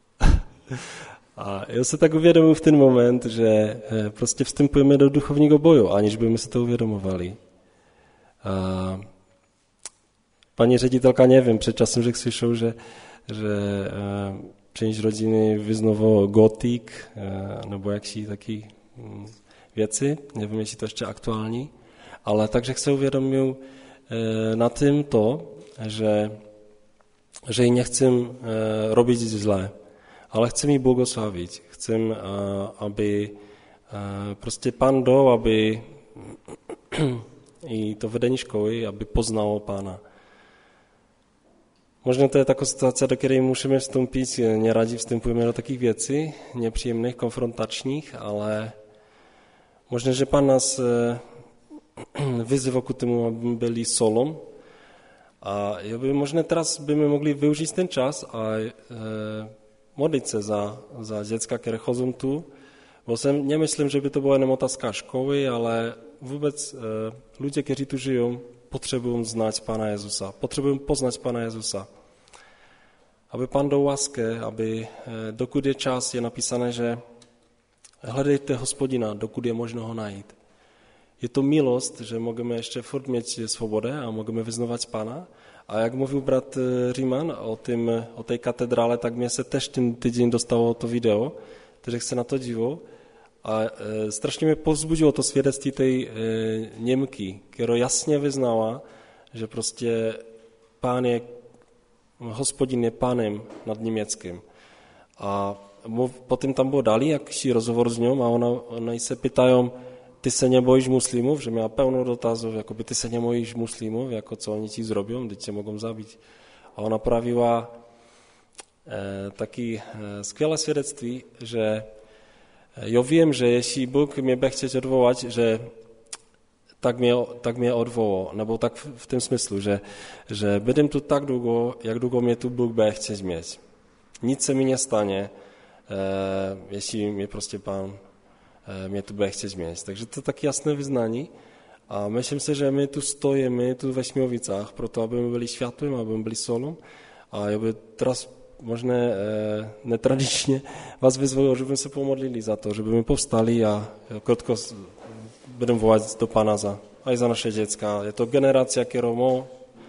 A já se tak uvědomuji v ten moment, že uh, prostě vstupujeme do duchovního boju, aniž bychom si to uvědomovali. Uh, paní ředitelka, nevím, před časem, že slyšel, že, že uh, część rodziny wyznawało gotik, nebo jakiś taki věci, nevím, jestli to ještě aktuální, ale takže se uvědomil na tím to, že, že ji nechcem robiť zlé, ale chcem ji błogosławić. Chcem, aby prostě Pán dal, aby i to vedení školy, aby poznalo Pána. Možná to je taková situace, do které musíme vstoupit, neradi vstupujeme do takých věcí, nepříjemných, konfrontačních, ale možná, že Pán nás vyzýva k tomu, aby byli solom. A by možná teraz bychom mohli využít ten čas a e, modlit se za, za děcka, které chodí tu. Bo jsem nemyslím, že by to byla jenom otázka školy, ale vůbec e, lidé, kteří tu žijí, potřebují znát Pána Jezusa. Potřebují poznat Pána Jezusa. Aby Pán dal lásky, aby e, dokud je čas, je napísané, že hledejte Hospodina, dokud je možno ho najít. Je to milost, že můžeme ještě furt mít svobodu a můžeme vyznovat Pána. A jak mluvil brat Říman o, tým, o té katedrále, tak mě se tež ten týden dostalo to video, takže se na to díval. A e, strašně mě povzbudilo to svědectví té e, Němky, která jasně vyznala, že prostě Pán je, Hospodin je Pánem nad Německým. A potom tam bylo dali jaký rozhovor s ňou a ona, ona se pýtají, ty se nebojíš muslimów, že měla pełno dotazów, jakoby ty se nebojíš muslimów, jako co oni ti zrobią, teď tě mogą zabić. A ona prawiła e, taky e, skvělé svědectví, že jo vím, že jeśli Bůh mě bude chtět odvolat, že tak mě, tak mě odvolal, nebo tak v, v tom smyslu, že, že budem tu tak dlouho, jak dlouho mě tu Bůh bude chtět mít. Nic se mi nestane, e, jeśli mě prostě Pán mě tu bude chtět mít. Takže to je tak jasné vyznání a myslím si, že my tu stojíme tu ve Šmihovicách proto, aby my byli světlým, aby my byli solom a já by teraz možné e, netradičně vás vyzval, že bychom se pomodlili za to, že bychom povstali a krotko budeme volat do Pána za, aj za naše děcka. Je to generace, kterou mohou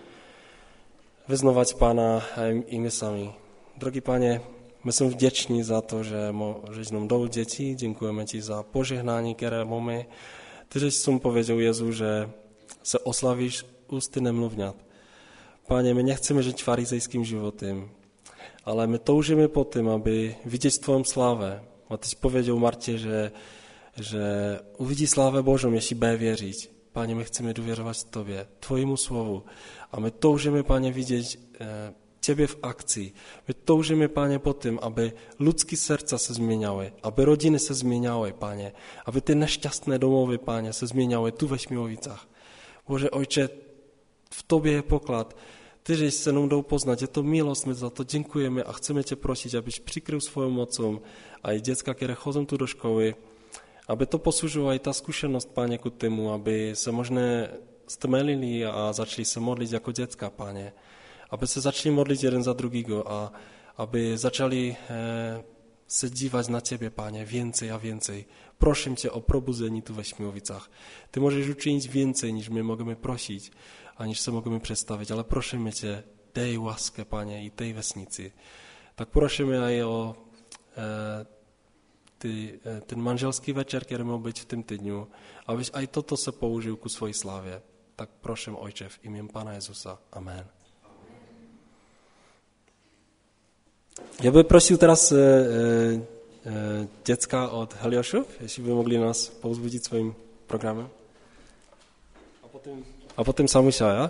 vyznovat Pána a i my sami. Drogý Pane, my jsme vděční za to, že, že nám dal děti, děkujeme ti za požehnání, které máme. Ty, že jsem povedal Jezu, že se oslavíš ústy nemluvňat. Páně, my nechceme žít farizejským životem, ale my toužíme po tím, aby vidět v tvojom sláve. A ty jsi povedal Martě, že, že uvidí sláve Božom, jestli bude věřit. Páně, my chceme důvěřovat tobě, tvojemu slovu. A my toužíme, Páně, vidět eh, Tebe v akci. My toužíme, Páně, po tím, aby lidské srdce se změňaly, aby rodiny se změňaly, Páně, aby ty nešťastné domovy, Páně, se změňaly tu ve Šmihovicách. Bože, Ojče, v tobě je poklad. Ty, že se nám jdou poznat, je to milost, my za to děkujeme a chceme tě prosit, abyš přikryl svou mocou a i děcka, které chodí tu do školy, aby to poslužovala i ta zkušenost, Páně, ku tému, aby se možné stmelili a začali se modlit jako děcka, Páně. Aby se začali modlit jeden za druhýho a aby začali eh, se dívat na tebe, Páně, więcej a więcej. Prosím tě o probuzení tu ve Šmihovicách. Ty můžeš učinit więcej, než my můžeme prosit a než se můžeme představit, ale prosíme tě, dej lásky, Páně, i tej vesnici. Tak prosíme aj o eh, ty, eh, ten manželský večer, který má být v tom týdnu, abyš aj toto se použil ku svojí slávě. Tak prosím, Ojče, v jménu Pána Jezusa. Amen. Já bych prosil teraz e, e, děcka od Heliošov, jestli by mohli nás povzbudit svým programem. A potom, a potom Samuša, ja?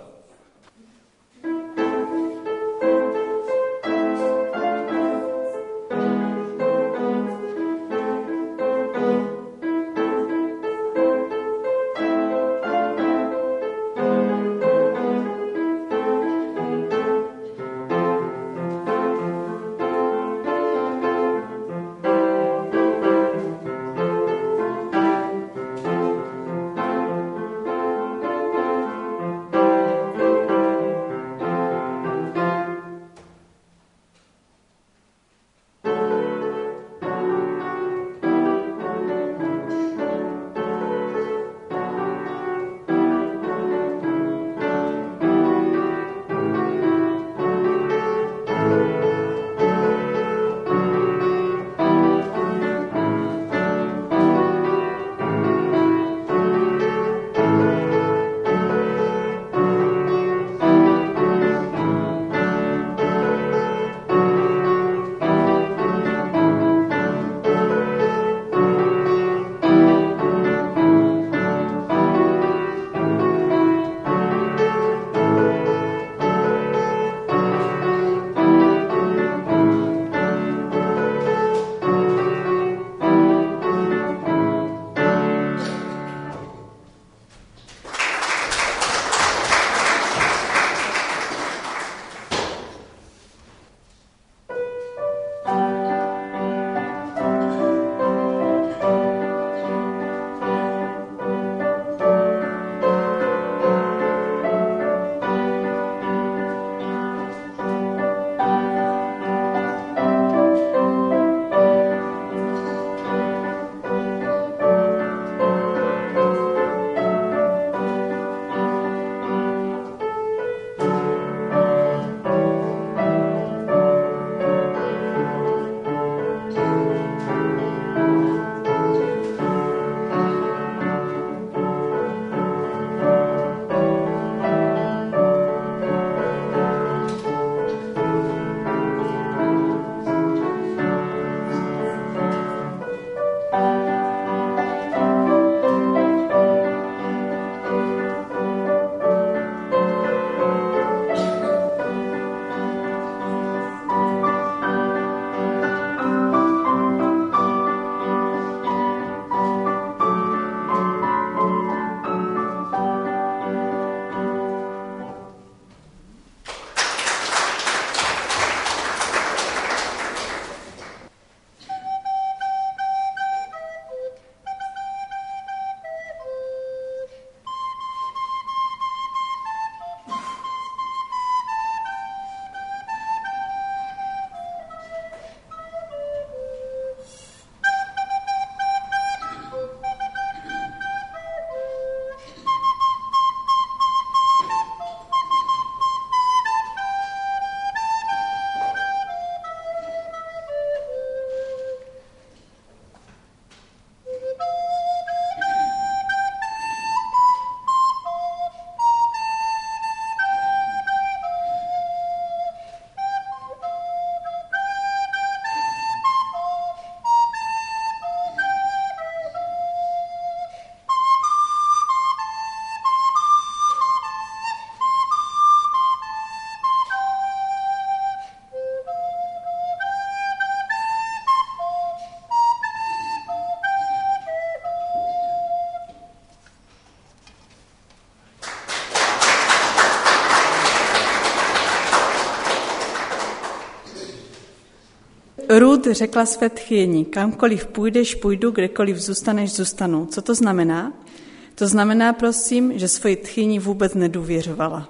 Rud řekla své tchýni, kamkoliv půjdeš, půjdu, kdekoliv zůstaneš, zůstanu. Co to znamená? To znamená, prosím, že svoji tchýni vůbec nedůvěřovala.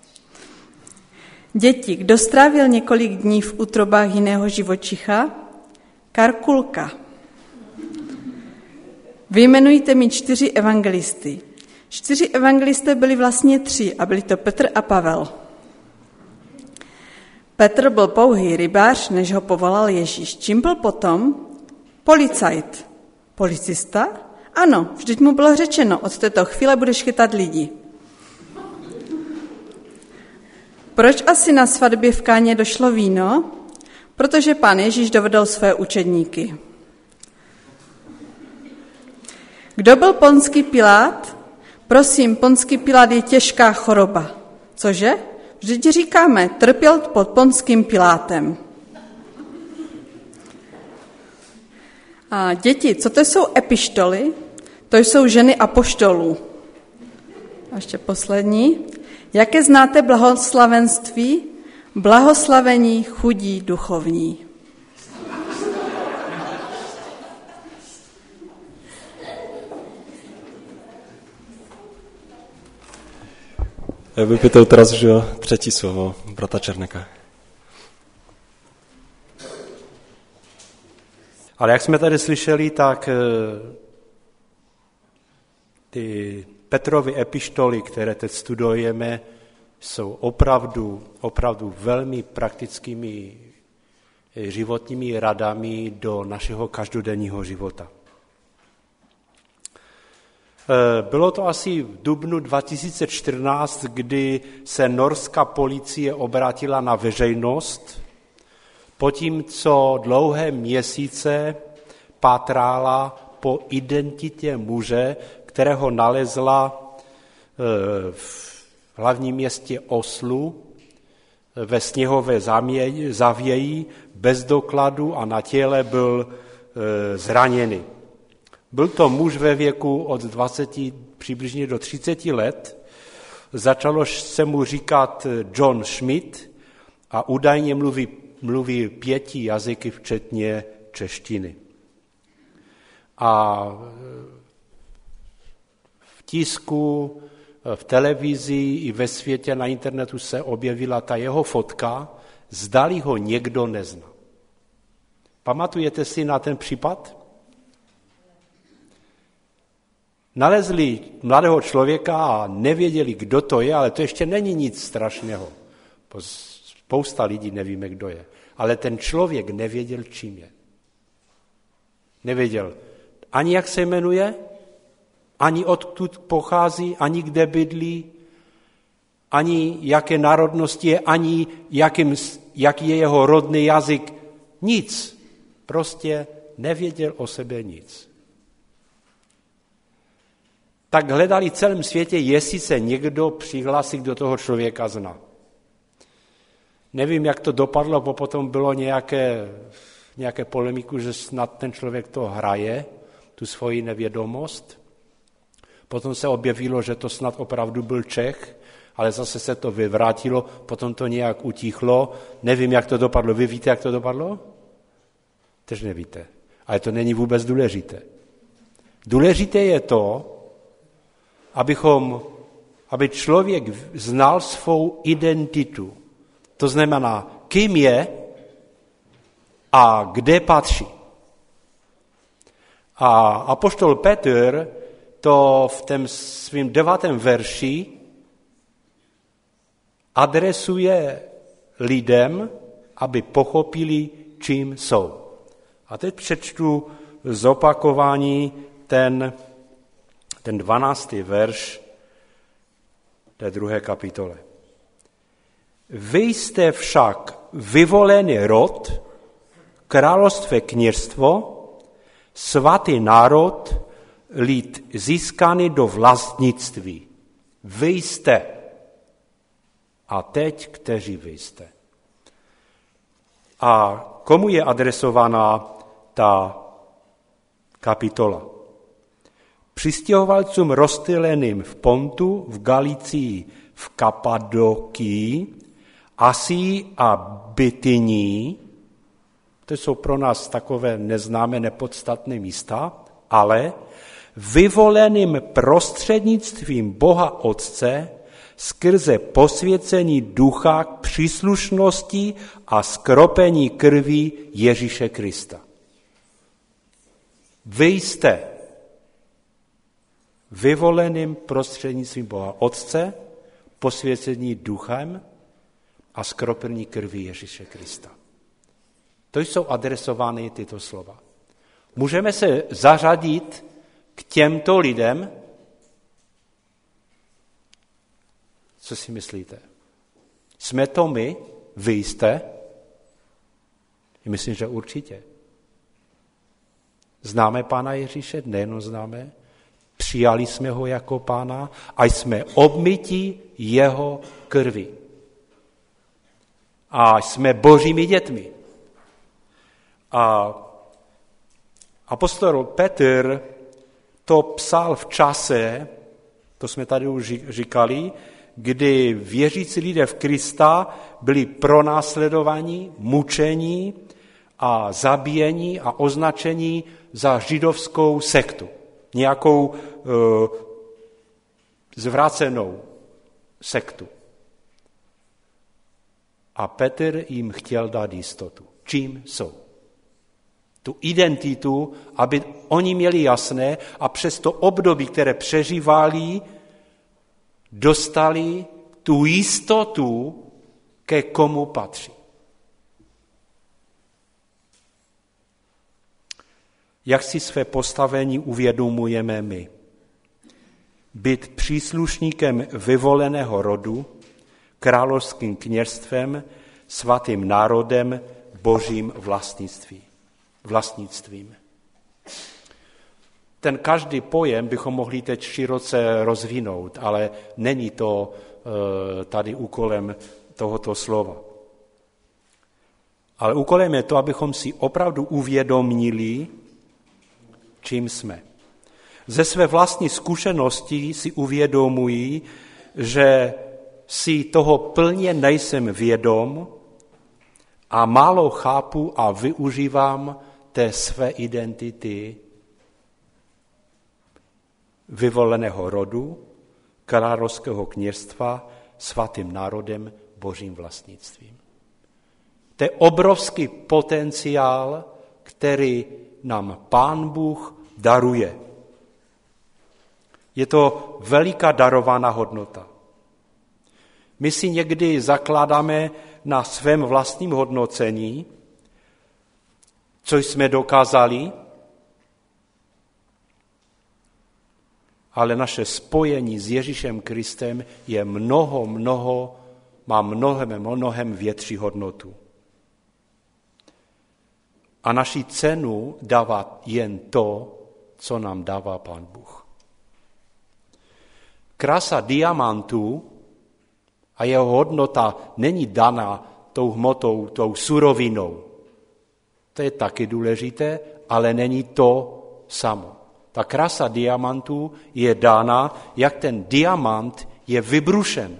Děti, kdo strávil několik dní v útrobách jiného živočicha? Karkulka. Vyjmenujte mi čtyři evangelisty. Čtyři evangelisté byli vlastně tři a byli to Petr a Pavel. Petr byl pouhý rybář, než ho povolal Ježíš. Čím byl potom? Policajt. Policista? Ano, vždyť mu bylo řečeno, od této chvíle budeš chytat lidi. Proč asi na svatbě v Káně došlo víno? Protože pán Ježíš dovedl své učedníky. Kdo byl Ponský Pilát? Prosím, Ponský Pilát je těžká choroba. Cože? Vždyť říkáme, trpěl pod Ponským Pilátem. A děti, co to jsou epištoly? To jsou ženy apoštolů. A ještě poslední. Jaké znáte blahoslavenství? Blahoslavení chudí duchovní. Vypytou teraz, že třetí slovo brata Černeka. Ale jak jsme tady slyšeli, tak ty Petrovy epištoly, které teď studujeme, jsou opravdu, opravdu velmi praktickými životními radami do našeho každodenního života. Bylo to asi v dubnu dva tisíce čtrnáct, kdy se norská policie obrátila na veřejnost, potímco dlouhé měsíce pátrala po identitě muže, kterého nalezla v hlavním městě Oslu ve sněhové závěji bez dokladu a na těle byl zraněný. Byl to muž ve věku od dvaceti přibližně do třiceti let. Začalo se mu říkat John Schmidt a údajně mluví, mluví pěti jazyky, včetně češtiny. A v tisku, v televizi i ve světě na internetu se objevila ta jeho fotka, zdali ho někdo nezná. Pamatujete si na ten případ? Nalezli mladého člověka a nevěděli, kdo to je, ale to ještě není nic strašného. Spousta lidí nevíme, kdo je. Ale ten člověk nevěděl, čím je. Nevěděl ani, jak se jmenuje, ani odkud pochází, ani kde bydlí, ani jaké národnosti je, ani jakým, jaký je jeho rodný jazyk. Nic. Prostě nevěděl o sebe nic. Tak hledali v celém světě, jestli se někdo přihlásí, kdo toho člověka zná. Nevím, jak to dopadlo, bo potom bylo nějaké, nějaké polemiku, že snad ten člověk to hraje, tu svoji nevědomost. Potom se objevilo, že to snad opravdu byl Čech, ale zase se to vyvrátilo, potom to nějak utichlo. Nevím, jak to dopadlo. Vy víte, jak to dopadlo? Tež nevíte. Ale to není vůbec důležité. Důležité je to, abychom, aby člověk znal svou identitu. To znamená, kým je a kde patří. A apoštol Petr to v tom svým devátém verši adresuje lidem, aby pochopili, čím jsou. A teď přečtu zopakování ten, ten dvanáctý verš té druhé kapitole. Vy jste však vyvolený rod, království kněžstvo, svatý národ, lid získaný do vlastnictví. Vy jste. A teď, kteří vy jste. A komu je adresovaná ta kapitola? Přistěhovalcům rozptýleným v Pontu, v Galicii, v Kapadokii, Asii a Bitynii, To jsou pro nás takové neznámé, nepodstatné místa, ale vyvoleným prostřednictvím Boha Otce skrze posvěcení ducha k příslušnosti a skropení krví Ježíše Krista. Vy jste vyvoleným prostřednictvím Boha Otce, posvěcení duchem a skropení krví Ježíše Krista. To jsou adresovány tyto slova. Můžeme se zařadit k těmto lidem. Co si myslíte? Jsme to my? Vy jste? Myslím, že určitě. Známe Pána Ježíše? Nejenom známe. Přijali jsme ho jako Pána a jsme obmyti jeho krví. A jsme božími dětmi. A apostol Petr to psal v čase, to jsme tady už říkali, kdy věřící lidé v Krista byli pronásledovaní, mučení a zabíjení a označení za židovskou sektu. Nějakou uh, zvrácenou sektu. A Petr jim chtěl dát jistotu. Čím jsou? Tu identitu, aby oni měli jasné a přes to období, které přežívali, dostali tu jistotu, ke komu patří. Jak si své postavení uvědomujeme my? Být příslušníkem vyvoleného rodu, královským kněžstvem, svatým národem, božím vlastnictví, vlastnictvím. Ten každý pojem bychom mohli teď široce rozvinout, ale není to e, tady úkolem tohoto slova. Ale úkolem je to, abychom si opravdu uvědomili, čím jsme. Ze své vlastní zkušenosti si uvědomuji, že si toho plně nejsem vědom a málo chápu a využívám té své identity vyvoleného rodu, královského kněžstva, svatým národem, božím vlastnictvím. To je obrovský potenciál, který nám Pán Bůh daruje. Je to veliká darovaná hodnota. My si někdy zakládáme na svém vlastním hodnocení, co jsme dokázali, ale naše spojení s Ježíšem Kristem je mnoho, mnoho, má mnohem, mnohem větší hodnotu. A naši cenu dává jen to, co nám dává Pán Bůh. Krása diamantu a jeho hodnota není daná tou hmotou, tou surovinou. To je taky důležité, ale není to samo. Ta krása diamantu je dána, jak ten diamant je vybrušen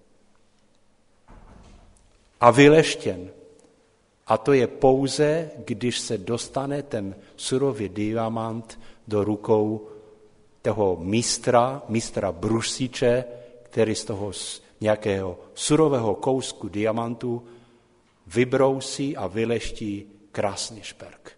a vyleštěn. A to je pouze, když se dostane ten surový diamant do rukou toho mistra, mistra brusiče, který z toho nějakého surového kousku diamantu vybrousí a vyleští krásný šperk.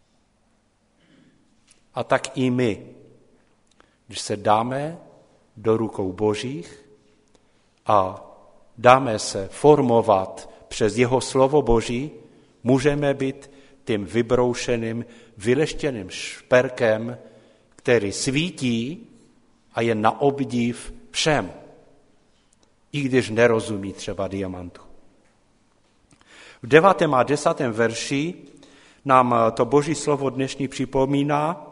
A tak i my, když se dáme do rukou Božích a dáme se formovat přes jeho slovo Boží, můžeme být tím vybroušeným, vyleštěným šperkem, který svítí a je na obdiv všem, i když nerozumí třeba diamantu. V devátém a desátém verši nám to Boží slovo dnešní připomíná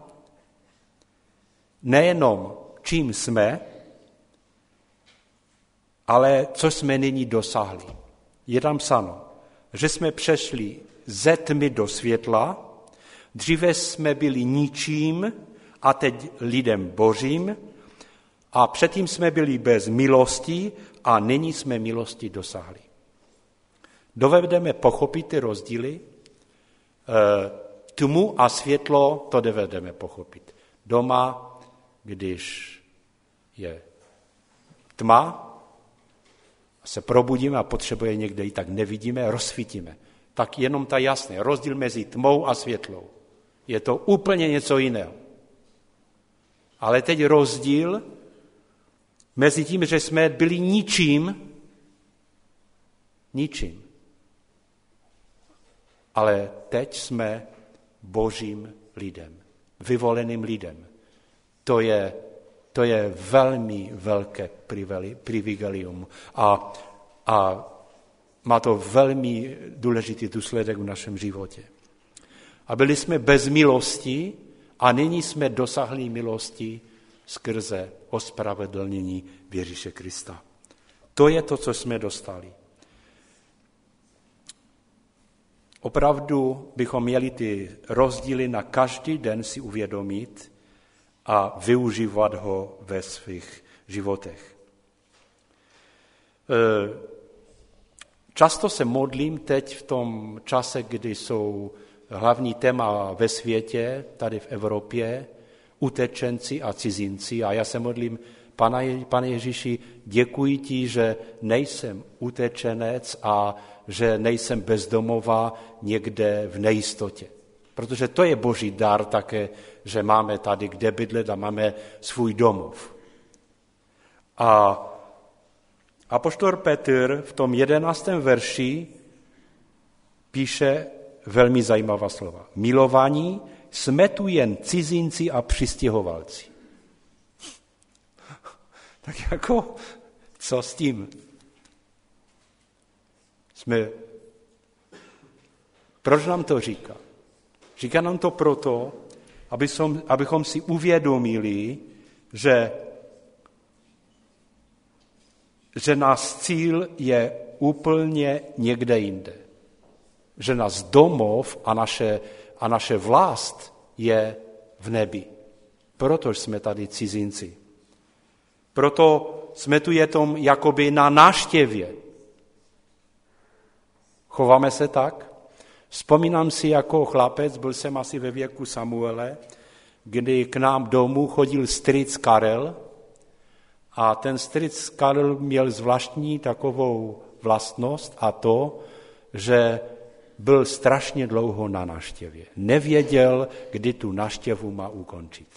nejenom čím jsme, ale co jsme nyní dosáhli. Je tam psáno, že jsme přešli ze tmy do světla, dříve jsme byli ničím a teď lidem Božím a předtím jsme byli bez milosti a nyní jsme milosti dosáhli. Dovedeme pochopit ty rozdíly. Tmu a světlo, to dovedeme pochopit. Doma, když je tma, se probudíme a potřebuje někde jít, tak nevidíme, rozsvítíme. Tak jenom ta jasný rozdíl mezi tmou a světlou. Je to úplně něco jiného. Ale teď rozdíl mezi tím, že jsme byli ničím, ničím. Ale teď jsme božím lidem, vyvoleným lidem. To je, to je velmi velké privilegium a, a má to velmi důležitý důsledek v našem životě. A byli jsme bez milosti a nyní jsme dosáhli milosti skrze ospravedlnění v Ježíše Krista. To je to, co jsme dostali. Opravdu bychom měli ty rozdíly na každý den si uvědomit a využívat ho ve svých životech. Často se modlím teď v tom čase, kdy jsou hlavní téma ve světě, tady v Evropě, utečenci a cizinci. A já se modlím, Pane, Pane Ježíši, děkuji ti, že nejsem utečenec a že nejsem bezdomová někde v nejistotě. Protože to je boží dar také, že máme tady kde bydlet a máme svůj domov. A apoštol Petr v tom jedenáctém verši píše velmi zajímavá slova. Milovaní, jsme tu jen cizinci a přistěhovalci. Tak jako, co s tím? Jsme, proč nám to říká? Říká nám to proto, abychom, abychom si uvědomili, že, že náš cíl je úplně někde jinde. Že náš domov a naše, a naše vlast je v nebi. Proto jsme tady cizinci. Proto jsme tu jenom jakoby na návštěvě. Chováme se tak? Vzpomínám si jako chlapec, byl jsem asi ve věku Samuele, kdy k nám domů chodil strýc Karel a ten strýc Karel měl zvláštní takovou vlastnost a to, že byl strašně dlouho na návštěvě. Nevěděl, kdy tu návštěvu má ukončit.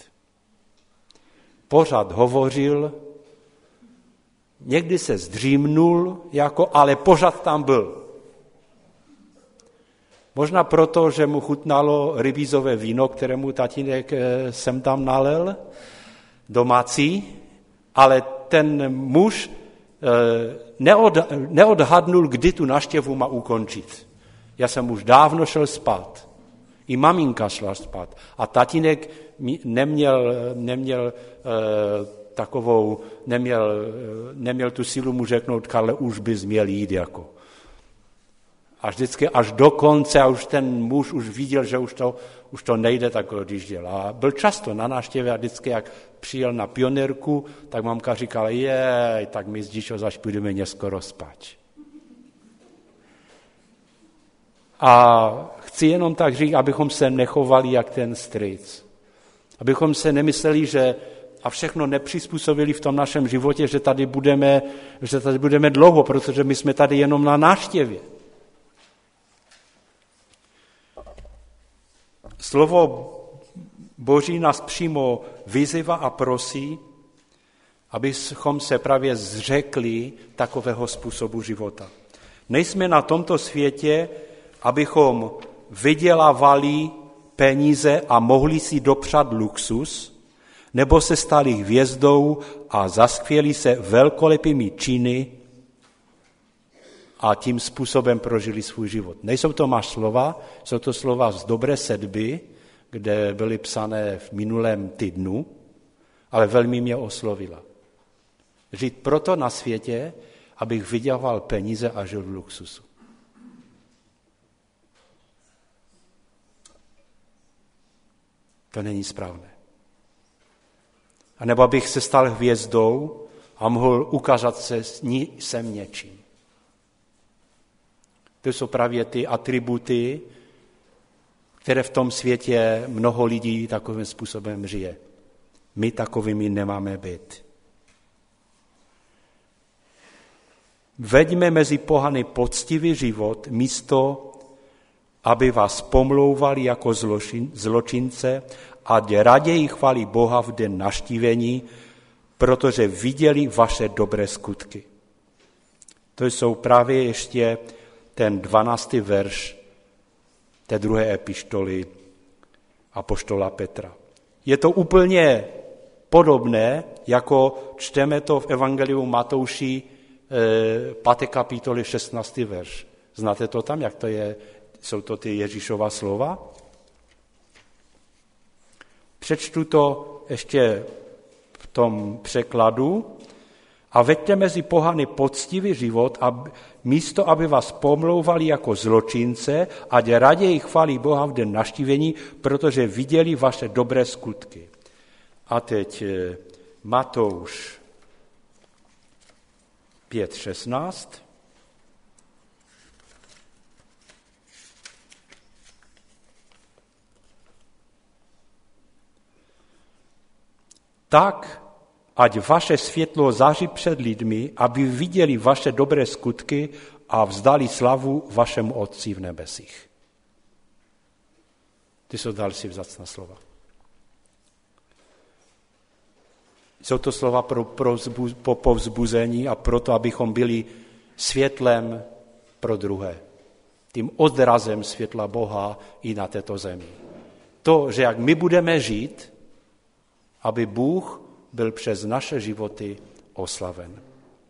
Pořád hovořil, někdy se zdřímnul, jako, ale pořád tam byl. Možná proto, že mu chutnalo rybízové víno, kterému tatínek sem tam nalil, domácí, ale ten muž neod, neodhadnul, kdy tu návštěvu má ukončit. Já jsem už dávno šel spát. I maminka šla spát. A tatínek neměl, neměl takovou, neměl, neměl tu sílu mu řeknout, Karle, už bys měl jít jako. A vždycky až do konce a už ten muž už viděl, že už to, už to nejde, tak odjížděl. A byl často na návštěvě a vždycky, jak přijel na pionérku, tak mamka říkala, jej, tak my s Díšou zaš půjdeme neskoro spát. A chci jenom tak říct, abychom se nechovali jak ten strýc. Abychom se nemysleli, že a všechno nepřizpůsobili v tom našem životě, že tady budeme, že tady budeme dlouho, protože my jsme tady jenom na návštěvě. Slovo Boží nás přímo vyzývá a prosí, abychom se právě zřekli takového způsobu života. Nejsme na tomto světě, abychom vydělávali peníze a mohli si dopřát luxus, nebo se stali hvězdou a zaskvěli se velkolepými činy a tím způsobem prožili svůj život. Nejsou to má slova, jsou to slova z dobré sedby, kde byly psané v minulém týdnu, ale velmi mě oslovila. Žít proto na světě, abych vydělal peníze a žil v luxusu. To není správné. A nebo abych se stal hvězdou a mohl ukázat se sem něčím. To jsou právě ty atributy, které v tom světě mnoho lidí takovým způsobem žije. My takovými nemáme být. Veďme mezi pohany poctivý život, místo, aby vás pomlouvali jako zločin, zločince, ať raději chválí Boha v den navštívení, protože viděli vaše dobré skutky. To jsou právě ještě ten dvanáctý verš té druhé epištoly apoštola Petra. Je to úplně podobné, jako čteme to v Evangeliu Matouši páté kapitoly šestnáctý verš. Znáte to tam, jak to je? Jsou to ty Ježíšova slova? Přečtu to ještě v tom překladu. A veďte mezi pohany poctivý život, a místo, aby vás pomlouvali jako zločince, ať raději chválí Boha v den navštívení, protože viděli vaše dobré skutky. A teď Matouš pět šestnáct. Tak, ať vaše světlo září před lidmi, aby viděli vaše dobré skutky a vzdali slavu vašemu Otci v nebesích. Ty jsou další vzácná slova. Jsou to slova pro, pro, pro povzbuzení a proto, abychom byli světlem pro druhé. Tím odrazem světla Boha i na této zemi. To, že jak my budeme žít, aby Bůh byl přes naše životy oslaven.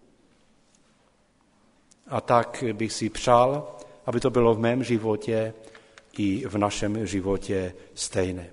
A tak bych si přál, aby to bylo v mém životě i v našem životě stejné.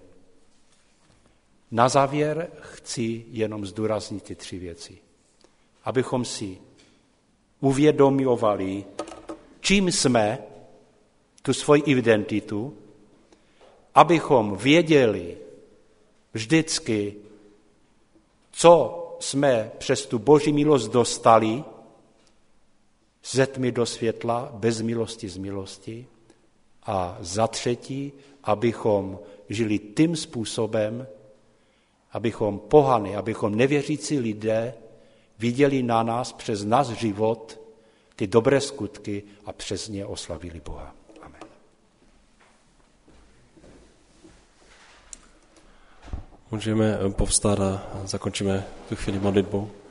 Na závěr chci jenom zdůraznit ty tři věci. Abychom si uvědomovali, čím jsme, tu svoji identitu, abychom věděli vždycky, co jsme přes tu Boží milost dostali, ze tmy do světla, bez milosti z milosti. A za třetí, abychom žili tím způsobem, abychom pohany, abychom nevěřící lidé viděli na nás přes náš život ty dobré skutky a přes ně oslavili Boha. Amen. Můžeme povstat a zakončíme tu chvíli modlitbou.